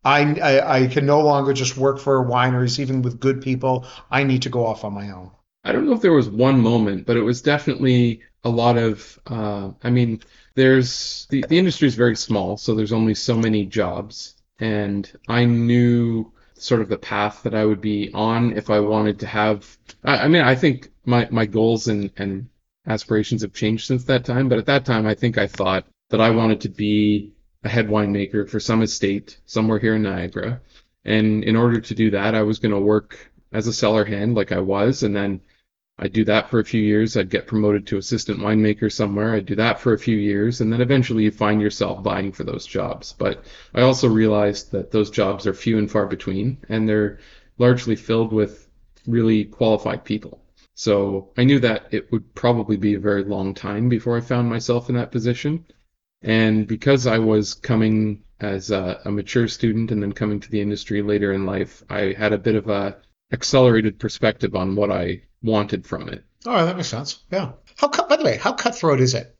Speaker 2: I can no longer just work for wineries, even with good people. I need to go off on my own.
Speaker 3: I don't know if there was one moment, but it was definitely a lot of, there's the industry is very small, so there's only so many jobs. And I knew sort of the path that I would be on if I wanted to have, I think my goals and aspirations have changed since that time. But at that time, I think I thought that I wanted to be a head winemaker for some estate somewhere here in Niagara. And in order to do that, I was going to work as a cellar hand like I was. And then I'd do that for a few years. I'd get promoted to assistant winemaker somewhere. I'd do that for a few years. And then eventually you find yourself vying for those jobs. But I also realized that those jobs are few and far between, and they're largely filled with really qualified people. So I knew that it would probably be a very long time before I found myself in that position. And because I was coming as a mature student and then coming to the industry later in life, I had a bit of a accelerated perspective on what I wanted from it.
Speaker 2: Oh, that makes sense. Yeah. By the way, how cutthroat is it?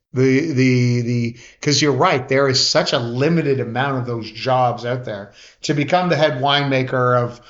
Speaker 2: Because you're right, there is such a limited amount of those jobs out there. To become the head winemaker of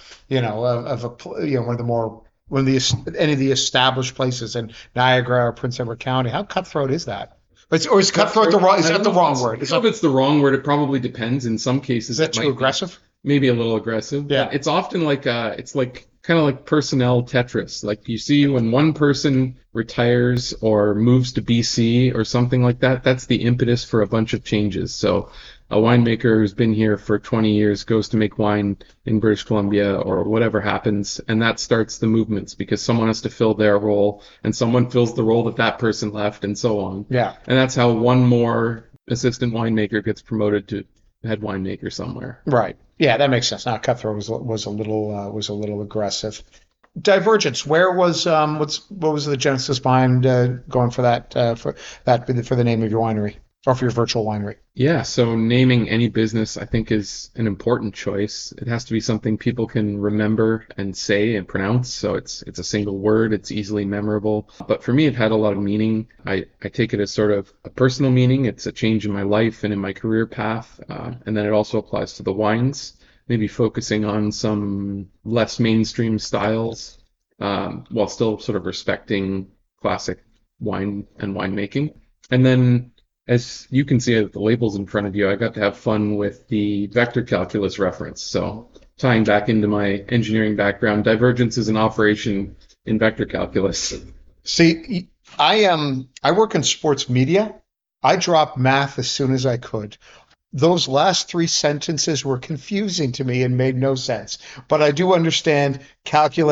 Speaker 2: any of the established places in Niagara or Prince Edward County, how cutthroat is that? Or is cutthroat the wrong word?
Speaker 3: If it's the wrong word, it probably depends. In some cases,
Speaker 2: is that too aggressive?
Speaker 3: Maybe a little aggressive.
Speaker 2: Yeah.
Speaker 3: But it's often kind of like personnel Tetris. Like you see when one person retires or moves to BC or something like that, that's the impetus for a bunch of changes. So a winemaker who's been here for 20 years goes to make wine in British Columbia or whatever happens, and that starts the movements because someone has to fill their role and someone fills the role that person left, and so on.
Speaker 2: Yeah.
Speaker 3: And that's how one more assistant winemaker gets promoted to head winemaker somewhere.
Speaker 2: Right. Yeah, that makes sense. Now, cutthroat was a little aggressive. Divergence. Where was what was the genesis behind going for that for the name of your winery or for your virtual winery?
Speaker 3: Yeah. So naming any business, I think, is an important choice. It has to be something people can remember and say and pronounce. So it's a single word. It's easily memorable. But for me, it had a lot of meaning. I take it as sort of a personal meaning. It's a change in my life and in my career path. And then it also applies to the wines, maybe focusing on some less mainstream styles, while still sort of respecting classic wine and winemaking. And then, as you can see at the labels in front of you, I got to have fun with the vector calculus reference. So tying back into my engineering background, divergence is an operation in vector calculus.
Speaker 2: See, I work in sports media. I dropped math as soon as I could. Those last three sentences were confusing to me and made no sense. But I do understand calculus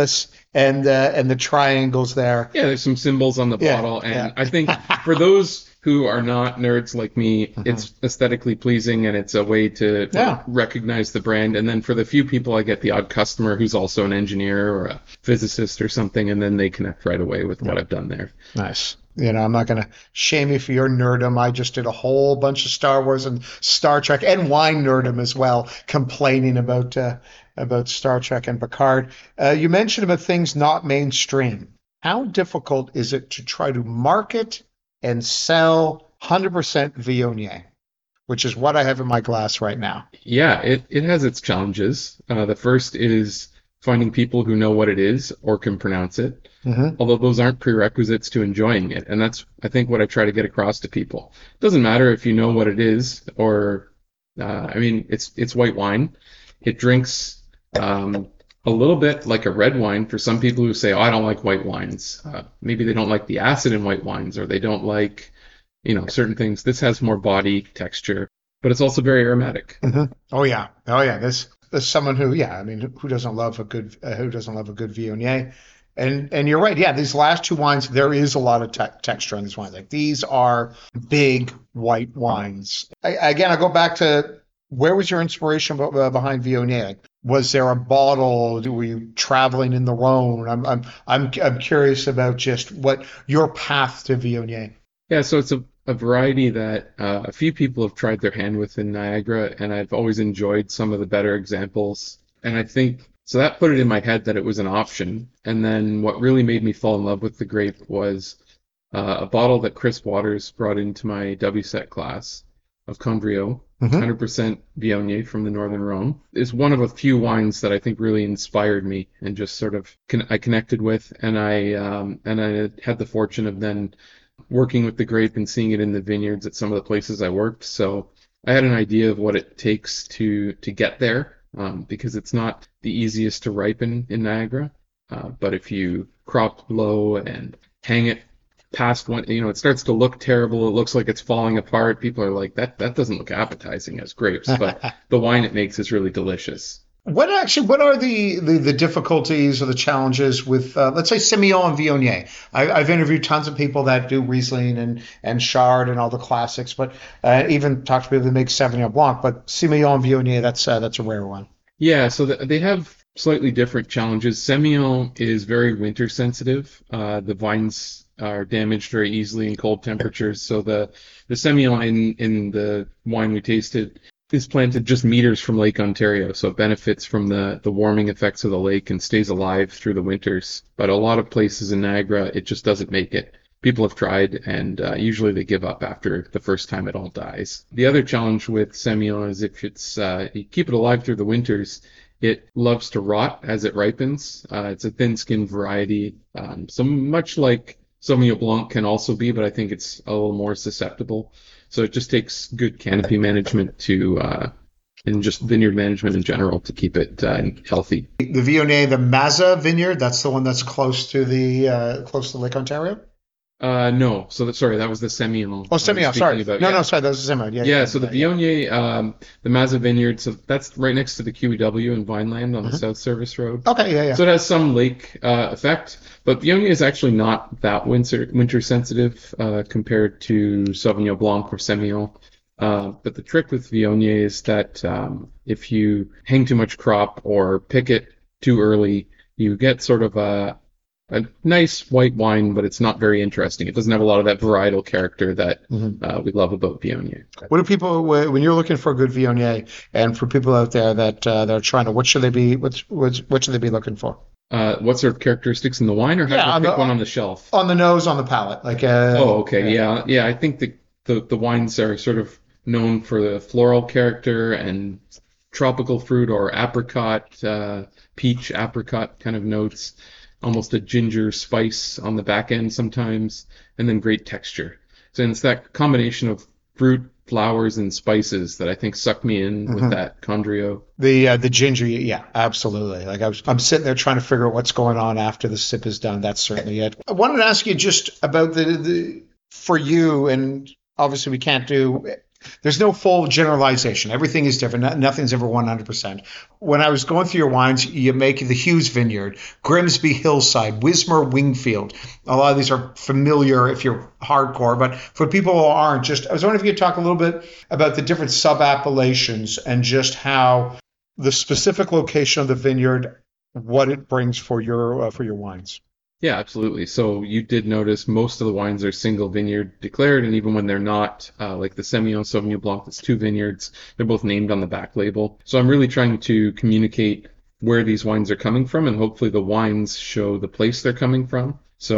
Speaker 2: and the triangles there.
Speaker 3: Yeah, there's some symbols on the
Speaker 2: Yeah,
Speaker 3: bottle, and
Speaker 2: yeah.
Speaker 3: I think for those who are not nerds like me, it's aesthetically pleasing and it's a way to
Speaker 2: Yeah.
Speaker 3: recognize the brand. And then for the few people, I get the odd customer who's also an engineer or a physicist or something, and then they connect right away with what I've done there.
Speaker 2: Nice. I'm not going to shame you for your nerdum. I just did a whole bunch of Star Wars and Star Trek and wine nerdum as well, complaining about Star Trek and Picard. You mentioned about things not mainstream. How difficult is it to try to market and sell 100% Viognier, which is what I have in my glass right now?
Speaker 3: Yeah, it has its challenges. The first is finding people who know what it is or can pronounce it. Although those aren't prerequisites to enjoying it. And that's, I think, what I try to get across to people. It doesn't matter if you know what it is or, it's white wine. It drinks a little bit like a red wine for some people who say, oh, I don't like white wines. Maybe they don't like the acid in white wines, or they don't like, certain things. This has more body texture, but it's also very aromatic.
Speaker 2: Oh yeah. There's someone who, who doesn't love a good Viognier? And you're right. Yeah, these last two wines, there is a lot of texture on these wines. Like, these are big white wines. I go back to, where was your inspiration behind Viognier? Like, was there a bottle? Were you traveling in the Rhone? I'm curious about just what your path to Viognier.
Speaker 3: Yeah, so it's a variety that a few people have tried their hand with in Niagara, and I've always enjoyed some of the better examples. And I think, so that put it in my head that it was an option. And then what really made me fall in love with the grape was a bottle that Chris Waters brought into my WSET class of Condrieu, 100% Viognier from the Northern Rhone. Is one of a few wines that I think really inspired me and just sort of I connected with. And I had the fortune of then working with the grape and seeing it in the vineyards at some of the places I worked. So I had an idea of what it takes to get there. Because it's not the easiest to ripen in Niagara. But if you crop low and hang it past one, it starts to look terrible. It looks like it's falling apart. People are like, that doesn't look appetizing as grapes, but the wine it makes is really delicious.
Speaker 2: What are the difficulties or the challenges with, let's say, Semillon and Viognier? I've interviewed tons of people that do Riesling and Chard and all the classics, but even talked to people that make Sauvignon Blanc. But Semillon and Viognier, that's a rare one.
Speaker 3: Yeah, so they have slightly different challenges. Semillon is very winter sensitive. The vines are damaged very easily in cold temperatures. So the Semillon in the wine we tasted is planted just meters from Lake Ontario, so it benefits from the warming effects of the lake and stays alive through the winters. But a lot of places in Niagara, it just doesn't make it. People have tried, and usually they give up after the first time it all dies. The other challenge with Semillon is if it's you keep it alive through the winters, it loves to rot as it ripens. It's a thin-skinned variety, so much like Sauvignon Blanc can also be, but I think it's a little more susceptible. So it just takes good canopy management and just vineyard management in general to keep it healthy.
Speaker 2: The Viognier, the Mazza vineyard, that's the one that's close to Lake Ontario?
Speaker 3: No. So that was the Semillon.
Speaker 2: Oh, Semillon, sorry.
Speaker 3: About,
Speaker 2: no, sorry, that was the Semillon.
Speaker 3: Yeah, so the Viognier, the Mazza vineyard, so that's right next to the QEW in Vineland on the South Service Road.
Speaker 2: Okay, yeah.
Speaker 3: So it has some lake effect, but Viognier is actually not that winter sensitive compared to Sauvignon Blanc or Semillon. But the trick with Viognier is that if you hang too much crop or pick it too early, you get sort of a nice white wine, but it's not very interesting. It doesn't have a lot of that varietal character that we love about Viognier.
Speaker 2: What do people, when you're looking for a good Viognier, and for people out there that are trying to, what should they be looking for?
Speaker 3: What sort of characteristics in the wine, or how to pick one on the shelf?
Speaker 2: On the nose, on the palate, like.
Speaker 3: Yeah. I think the wines are sort of known for the floral character and tropical fruit or apricot, peach apricot kind of notes. Almost a ginger spice on the back end sometimes, and then great texture. So it's that combination of fruit, flowers, and spices that I think sucked me in with that Condrieu.
Speaker 2: The ginger, yeah, absolutely. Like I'm sitting there trying to figure out what's going on after the sip is done. That's certainly it. I wanted to ask you just about the for you, and obviously we can't do There's no full generalization. Everything is different. Nothing's ever 100%. When I was going through your wines, you make the Hughes Vineyard, Grimsby Hillside, Wismar Wingfield. A lot of these are familiar if you're hardcore, but for people who aren't, I was wondering if you could talk a little bit about the different sub-appellations and just how the specific location of the vineyard, what it brings for your wines.
Speaker 3: Yeah, absolutely. So you did notice most of the wines are single vineyard declared, and even when they're not, like the Semillon Sauvignon Blanc, that's 2 vineyards, they're both named on the back label. So I'm really trying to communicate where these wines are coming from, and hopefully the wines show the place they're coming from.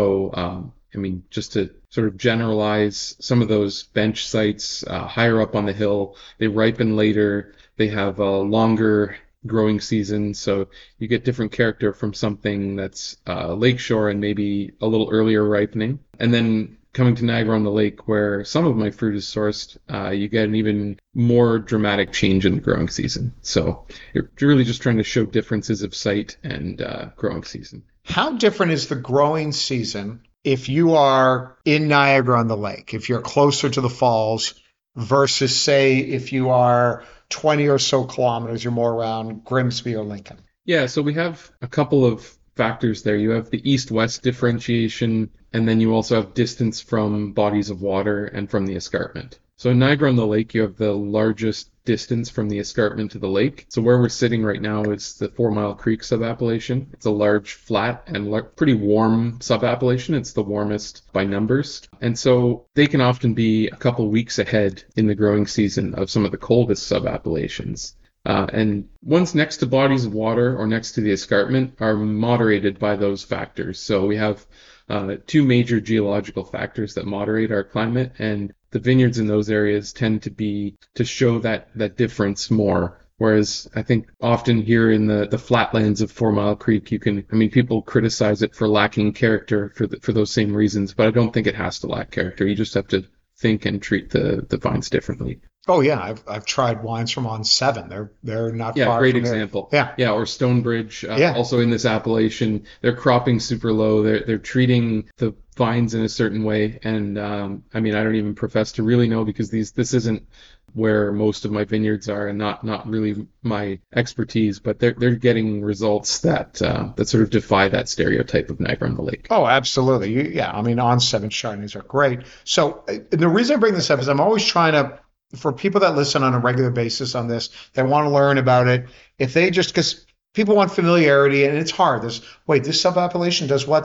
Speaker 3: So, just to sort of generalize, some of those bench sites higher up on the hill, they ripen later, they have a longer growing season, so you get different character from something that's lakeshore and maybe a little earlier ripening. And then coming to Niagara-on-the-Lake, where some of my fruit is sourced, you get an even more dramatic change in the growing season. So you're really just trying to show differences of site and growing season.
Speaker 2: How different is the growing season if you are in Niagara-on-the-Lake, if you're closer to the falls, versus, say, if you are 20 or so kilometers, you're more around Grimsby or Lincoln?
Speaker 3: Yeah, so we have a couple of factors there. You have the east-west differentiation, and then you also have distance from bodies of water and from the escarpment. So in Niagara-on-the-Lake, you have the largest distance from the escarpment to the lake. So where we're sitting right now is the 4 Mile Creek subappellation. It's a large, flat, and pretty warm subappellation. It's the warmest by numbers. And so they can often be a couple weeks ahead in the growing season of some of the coldest subappellations. And ones next to bodies of water or next to the escarpment are moderated by those factors. So we have 2 major geological factors that moderate our climate, and the vineyards in those areas tend to show that difference more. Whereas I think often here in the flatlands of 4 Mile Creek, people criticize it for lacking character for those same reasons, but I don't think it has to lack character. You just have to think and treat the vines differently.
Speaker 2: Oh yeah, I've tried wines from on 7. They're not far.
Speaker 3: Yeah, great
Speaker 2: from
Speaker 3: example.
Speaker 2: There.
Speaker 3: Yeah, or Stonebridge, also in this appellation. They're cropping super low. They're treating the vines in a certain way, and I don't even profess to really know, because this isn't where most of my vineyards are, and not really my expertise. But they're getting results that sort of defy that stereotype of Niagara-on-the-Lake.
Speaker 2: Oh, absolutely. On 7 Chardonnays are great. So the reason I bring this up is I'm always trying to, for people that listen on a regular basis on this, that want to learn about it, if they just, because people want familiarity, and it's hard. This subappellation does what?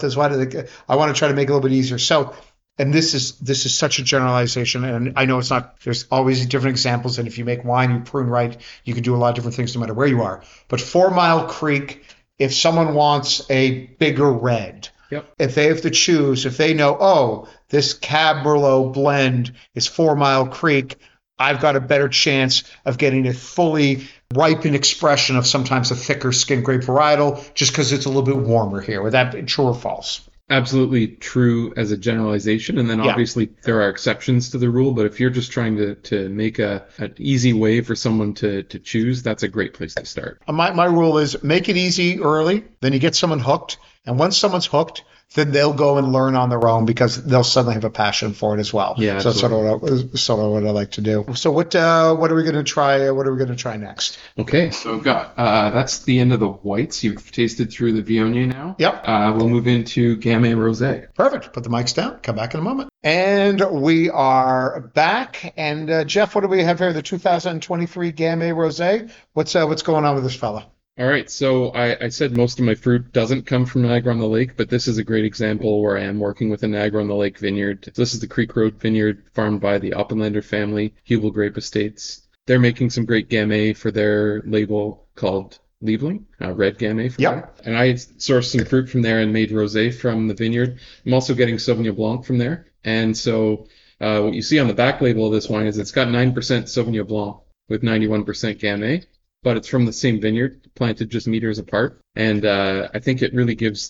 Speaker 2: I want to try to make it a little bit easier. So, and this is such a generalization, and I know it's not, there's always different examples, and if you make wine, you prune right, you can do a lot of different things no matter where you are. But 4 Mile Creek, if someone wants a bigger red,
Speaker 3: yep.
Speaker 2: If they have to choose, if they know, this Cab Merlot blend is 4 Mile Creek, I've got a better chance of getting a fully ripened expression of sometimes a thicker skin grape varietal, just because it's a little bit warmer here. Would that be true or false?
Speaker 3: Absolutely true as a generalization, and then obviously there are exceptions to the rule, but if you're just trying to make an easy way for someone to choose, that's a great place to start.
Speaker 2: My rule is make it easy early, then you get someone hooked, and once someone's hooked, then they'll go and learn on their own, because they'll suddenly have a passion for it as well.
Speaker 3: Yeah,
Speaker 2: so that's sort of what I like to do. So what are we going to try? What are we going to try next?
Speaker 3: Okay, so we've got that's the end of the whites. You've tasted through the Viognier now.
Speaker 2: Yep.
Speaker 3: We'll move into Gamay Rosé.
Speaker 2: Perfect. Put the mics down. Come back in a moment. And we are back. And Jeff, what do we have here? The 2023 Gamay Rosé. What's going on with this fella?
Speaker 3: All right, so I said most of my fruit doesn't come from Niagara-on-the-Lake, but this is a great example where I am working with a Niagara-on-the-Lake vineyard. This is the Creek Road vineyard farmed by the Oppenlander family, Hubel Grape Estates. They're making some great Gamay for their label called Liebling, red Gamay.
Speaker 2: Yep.
Speaker 3: And I sourced some fruit from there and made rosé from the vineyard. I'm also getting Sauvignon Blanc from there. And so what you see on the back label of this wine is it's got 9% Sauvignon Blanc with 91% Gamay. But it's from the same vineyard, planted just meters apart. And I think it really gives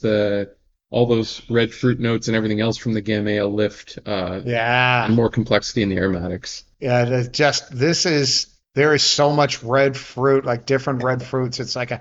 Speaker 3: all those red fruit notes and everything else from the Gamay a lift. And more complexity in the aromatics.
Speaker 2: Yeah, this is There is so much red fruit, like different red fruits.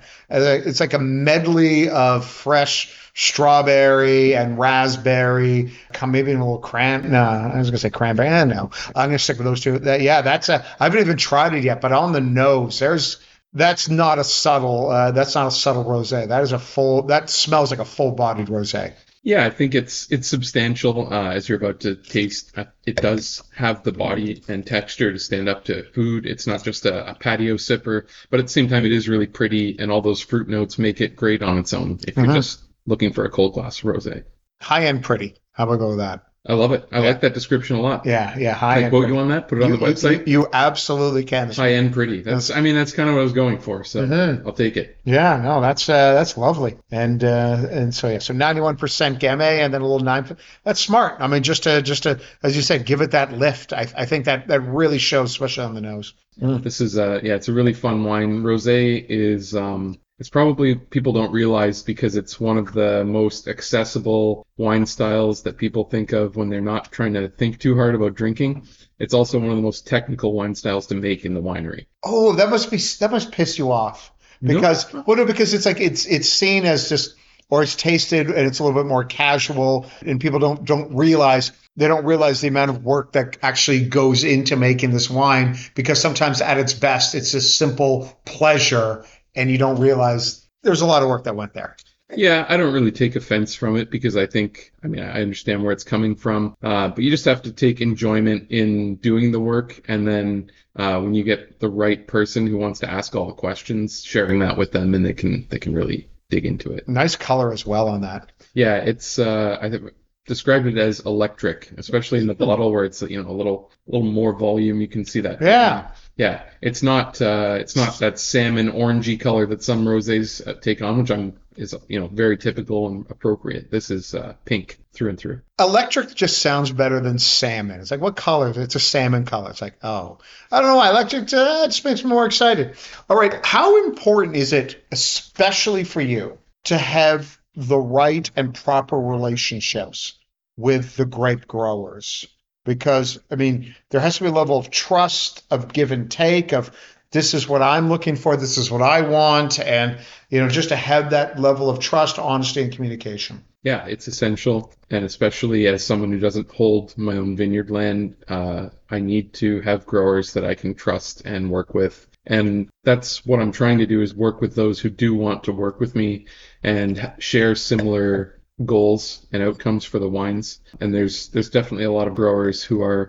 Speaker 2: It's like a medley of fresh strawberry and raspberry. Maybe a little No, I was gonna say cranberry. No, I'm gonna stick with those two. I haven't even tried it yet, but on the nose, that's not a subtle. That's not a subtle rosé. That is a full. That smells like a full-bodied rosé.
Speaker 3: Yeah, I think it's substantial. As you're about to taste, it does have the body and texture to stand up to food. It's not just a patio sipper, but at the same time, it is really pretty, and all those fruit notes make it great on its own if you're just looking for a cold glass of rosé.
Speaker 2: High-end pretty. How about go with that?
Speaker 3: I love it. I like that description a lot.
Speaker 2: Yeah, high-end.
Speaker 3: Can I quote you on that? Put it on the website?
Speaker 2: You absolutely can.
Speaker 3: High-end pretty. That's kind of what I was going for, so I'll take it.
Speaker 2: Yeah, no, that's lovely. And so 91% Gamay and then a little 9%. That's smart. I mean, just to as you said, give it that lift. I think that really shows, especially on the nose.
Speaker 3: This is it's a really fun wine. Rosé is it's probably people don't realize because it's one of the most accessible wine styles that people think of when they're not trying to think too hard about drinking. It's also one of the most technical wine styles to make in the winery.
Speaker 2: Oh, that must piss you off because because it's like it's seen as just, or it's tasted and it's a little bit more casual, and people don't realize the amount of work that actually goes into making this wine, because sometimes at its best it's a simple pleasure. And you don't realize there's a lot of work that went there.
Speaker 3: Yeah, I don't really take offense from it because I understand where it's coming from. But you just have to take enjoyment in doing the work. And then when you get the right person who wants to ask all the questions, sharing that with them, and they can really dig into it.
Speaker 2: Nice color as well on that.
Speaker 3: Yeah, it's I think described it as electric, especially in the bottle where it's a little more volume. You can see that.
Speaker 2: Yeah.
Speaker 3: Yeah, it's not that salmon orangey color that some rosés take on, which is very typical and appropriate. This is pink through and through.
Speaker 2: Electric just sounds better than salmon. It's like, what color? It's a salmon color. It's like, oh, I don't know why. Electric just makes me more excited. All right, how important is it, especially for you, to have the right and proper relationships with the grape growers? Because, I mean, there has to be a level of trust, of give and take, of this is what I'm looking for, this is what I want, and, just to have that level of trust, honesty, and communication.
Speaker 3: Yeah, it's essential, and especially as someone who doesn't hold my own vineyard land, I need to have growers that I can trust and work with. And that's what I'm trying to do, is work with those who do want to work with me and share similar goals and outcomes for the wines. And there's definitely a lot of growers who are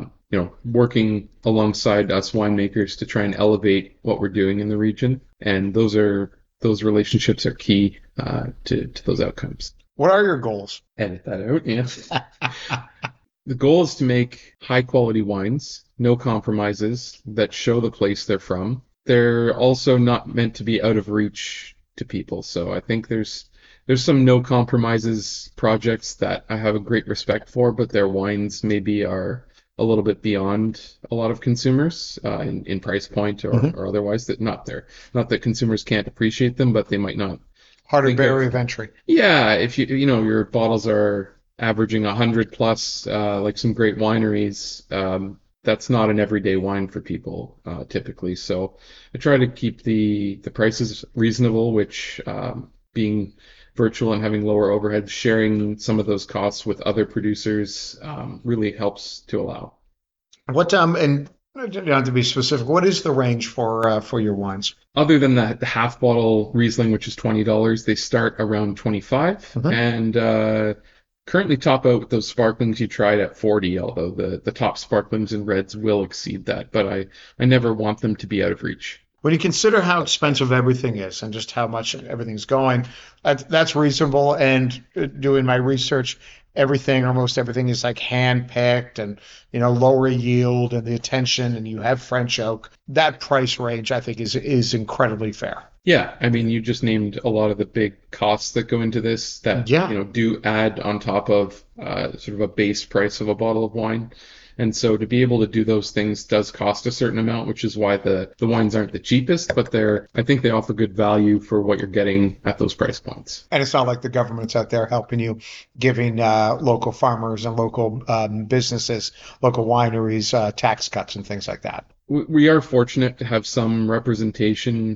Speaker 3: working alongside us winemakers to try and elevate what we're doing in the region, and those relationships are key to those outcomes.
Speaker 2: What are your goals?
Speaker 3: Edit that out. Yeah. The goal is to make high quality wines, no compromises, that show the place they're from. They're also not meant to be out of reach to people, so I think there's some no compromises projects that I have a great respect for, but their wines maybe are a little bit beyond a lot of consumers in price point or otherwise. Not that consumers can't appreciate them, but they might not.
Speaker 2: Harder barrier of entry.
Speaker 3: Yeah, if your bottles are averaging 100 plus, like some great wineries, that's not an everyday wine for people typically. So I try to keep the prices reasonable, which being virtual and having lower overhead, sharing some of those costs with other producers really helps to allow.
Speaker 2: What and you don't have to be specific, what is the range for your wines?
Speaker 3: Other than the half bottle Riesling, which is $20, they start around $25, and currently top out with those sparklings you tried at $40, although the top sparklings and reds will exceed that, but I never want them to be out of reach.
Speaker 2: When you consider how expensive everything is and just how much everything's going, that's reasonable. And doing my research, almost everything is like hand-picked and, lower yield and the attention, and you have French oak. That price range, I think, is incredibly fair.
Speaker 3: Yeah, I mean, you just named a lot of the big costs that go into this that, do add on top of sort of a base price of a bottle of wine. And so to be able to do those things does cost a certain amount, which is why the wines aren't the cheapest, but I think they offer good value for what you're getting at those price points.
Speaker 2: And it's not like the government's out there helping you, giving local farmers and local businesses, local wineries, tax cuts and things like that.
Speaker 3: We are fortunate to have some representation,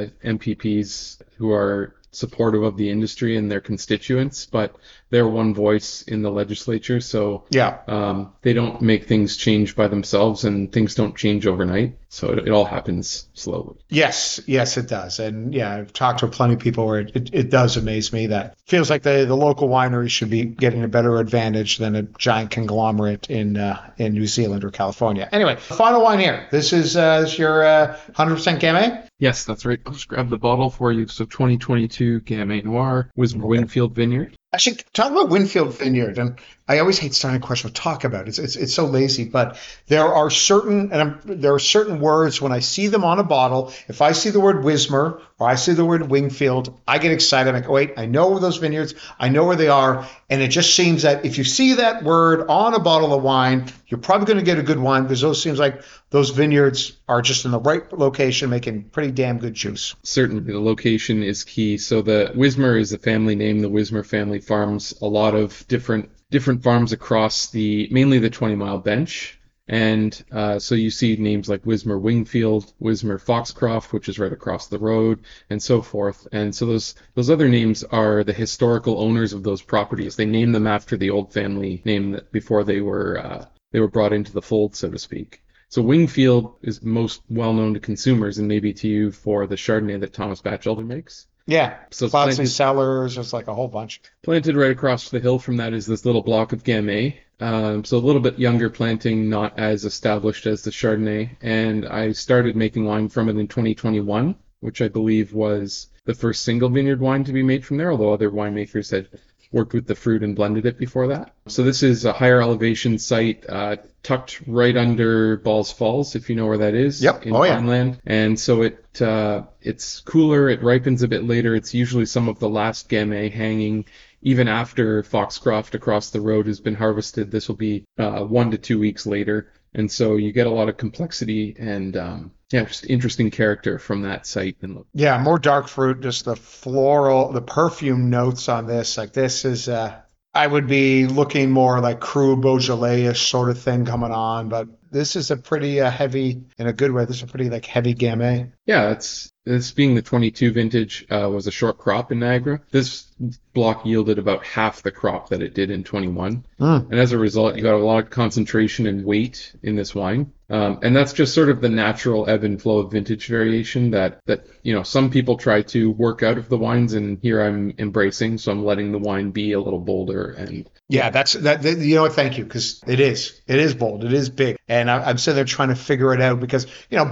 Speaker 3: MPPs who are supportive of the industry and their constituents, but they're one voice in the legislature, so they don't make things change by themselves, and things don't change overnight, so it all happens slowly.
Speaker 2: Yes, it does. And yeah, I've talked to plenty of people where it does amaze me that it feels like the local wineries should be getting a better advantage than a giant conglomerate in New Zealand or California. Anyway, final wine here. This is your 100% Gamay?
Speaker 3: Yes, that's right. I'll just grab the bottle for you. So 2022 Gamay Noir, Wismar Wingfield Vineyard.
Speaker 2: Actually, talk about Wingfield Vineyard, and I always hate starting a question with talk about it. It's so lazy, but there are certain words when I see them on a bottle. If I see the word Wismar or I see the word Wingfield, I get excited. I'm like, oh, wait, I know those vineyards, I know where they are, and it just seems that if you see that word on a bottle of wine, you're probably going to get a good wine because those seems like those vineyards are just in the right location, making pretty damn good juice.
Speaker 3: Certainly, the location is key. So the Wismar is the family name. The Wismar family farms a lot of different farms across mainly the 20 Mile Bench. And so you see names like Wismar Wingfield, Wismar Foxcroft, which is right across the road, and so forth. And so those other names are the historical owners of those properties. They name them after the old family name before they were brought into the fold, so to speak. So Wingfield is most well known to consumers and maybe to you for the Chardonnay that Thomas Batchelder makes.
Speaker 2: Yeah,
Speaker 3: so
Speaker 2: Cloudsney Cellars, there's like a whole bunch.
Speaker 3: Planted right across the hill from that is this little block of Gamay. So a little bit younger planting, not as established as the Chardonnay. And I started making wine from it in 2021, which I believe was the first single vineyard wine to be made from there, although other winemakers had worked with the fruit and blended it before that. So this is a higher elevation site tucked right under Balls Falls, if you know where that is.
Speaker 2: Yep.
Speaker 3: In Vineland. And so it's cooler, it ripens a bit later. It's usually some of the last Gamay hanging. Even after Foxcroft across the road has been harvested, this will be 1 to 2 weeks later. And so you get a lot of complexity and just interesting character from that site.
Speaker 2: Yeah, more dark fruit, just the floral, the perfume notes on this. Like this is, I would be looking more like Cru Beaujolais-ish sort of thing coming on, but this is a pretty heavy, in a good way, this is a pretty like heavy Gamay.
Speaker 3: Yeah, this being the 22 vintage was a short crop in Niagara. This block yielded about half the crop that it did in 21. And as a result, you got a lot of concentration and weight in this wine. And that's just sort of the natural ebb and flow of vintage variation that some people try to work out of the wines, and here I'm embracing, so I'm letting the wine be a little bolder. And
Speaker 2: yeah, that's that. You know what? Thank you, because it is bold, it is big, and I'm sitting there trying to figure it out because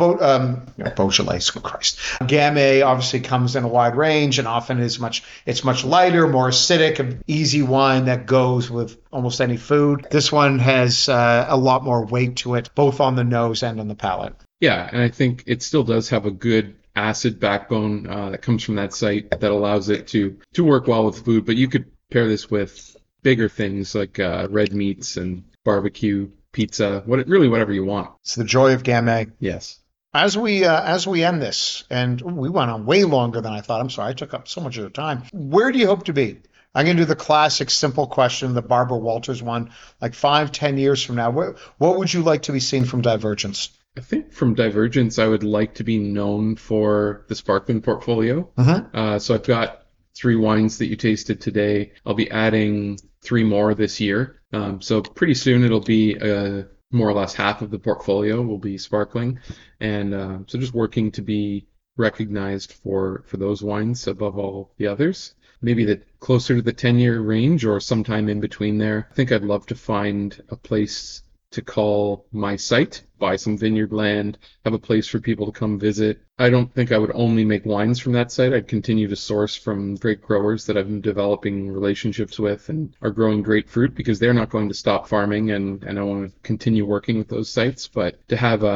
Speaker 2: Beaujolais, Christ, Gamay obviously comes in a wide range, and often it's much lighter, more acidic, an easy wine that goes with almost any food. This one has a lot more weight to it, both on the nose and on the palate.
Speaker 3: Yeah, and I think it still does have a good acid backbone that comes from that site that allows it to work well with food. But you could pair this with bigger things like red meats and barbecue, pizza, whatever you want.
Speaker 2: It's the joy of Gamay.
Speaker 3: Yes.
Speaker 2: As we end this, and we went on way longer than I thought. I'm sorry, I took up so much of your time. Where do you hope to be? I'm going to do the classic simple question, the Barbara Walters one, like 5-10 years from now. What would you like to be seen from Divergence?
Speaker 3: I think from Divergence, I would like to be known for the sparkling portfolio. So I've got 3 wines that you tasted today. I'll be adding 3 more this year. So pretty soon it'll be more or less half of the portfolio will be sparkling. And so just working to be recognized for those wines above all the others. Maybe closer to the 10-year range or sometime in between there. I think I'd love to find a place to call my site, buy some vineyard land, have a place for people to come visit. I don't think I would only make wines from that site. I'd continue to source from great growers that I've been developing relationships with and are growing great fruit, because they're not going to stop farming, and I want to continue working with those sites. But to have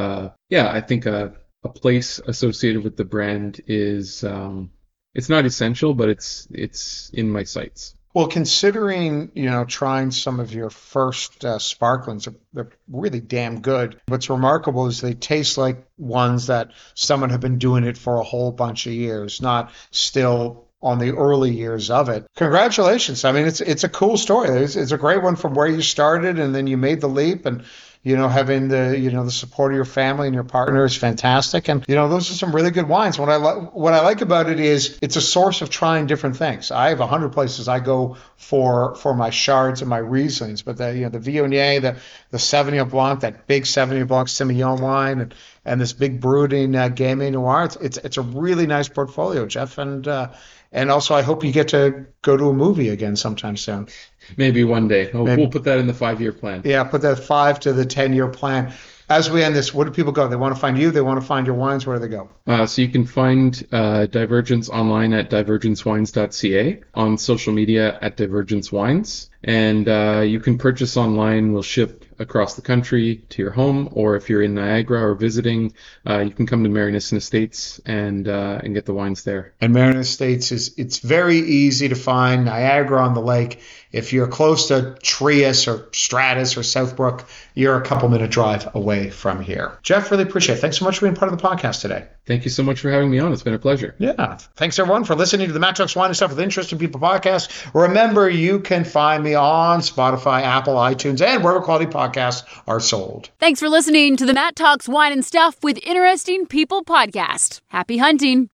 Speaker 3: I think a place associated with the brand is it's not essential, but it's in my sights.
Speaker 2: Well, considering, trying some of your first sparklings, they're really damn good. What's remarkable is they taste like ones that someone had been doing it for a whole bunch of years, not still on the early years of it. Congratulations. I mean, it's a cool story. It's a great one from where you started and then you made the leap, and having the support of your family and your partner is fantastic. And, those are some really good wines. What I like about it is it's a source of trying different things. I have 100 places I go for my Chards and my Rieslings, but the Viognier, the Sauvignon Blanc, that big Sauvignon Blanc Semillon wine, and this big brooding Gamay Noir. It's a really nice portfolio, Jeff. And also, I hope you get to go to a movie again sometime soon.
Speaker 3: Maybe one day. We'll put that in the 5-year plan.
Speaker 2: Yeah, put that 5 to the 10-year plan. As we end this, where do people go? They want to find you. They want to find your wines. Where do they go?
Speaker 3: So you can find Divergence online at divergencewines.ca, on social media at Divergence Wines. And you can purchase online. We'll ship across the country to your home, or if you're in Niagara or visiting, you can come to Marinisson Estates and get the wines there.
Speaker 2: And Marinisson Estates it's very easy to find. Niagara on the Lake. If you're close to Trias or Stratus or Southbrook, you're a couple-minute drive away from here. Jeff, really appreciate it. Thanks so much for being part of the podcast today.
Speaker 3: Thank you so much for having me on. It's been a pleasure.
Speaker 2: Yeah. Thanks, everyone, for listening to the Matt Talks Wine and Stuff with Interesting People podcast. Remember, you can find me on Spotify, Apple, iTunes, and wherever quality podcasts are sold.
Speaker 1: Thanks for listening to the Matt Talks Wine and Stuff with Interesting People podcast. Happy hunting.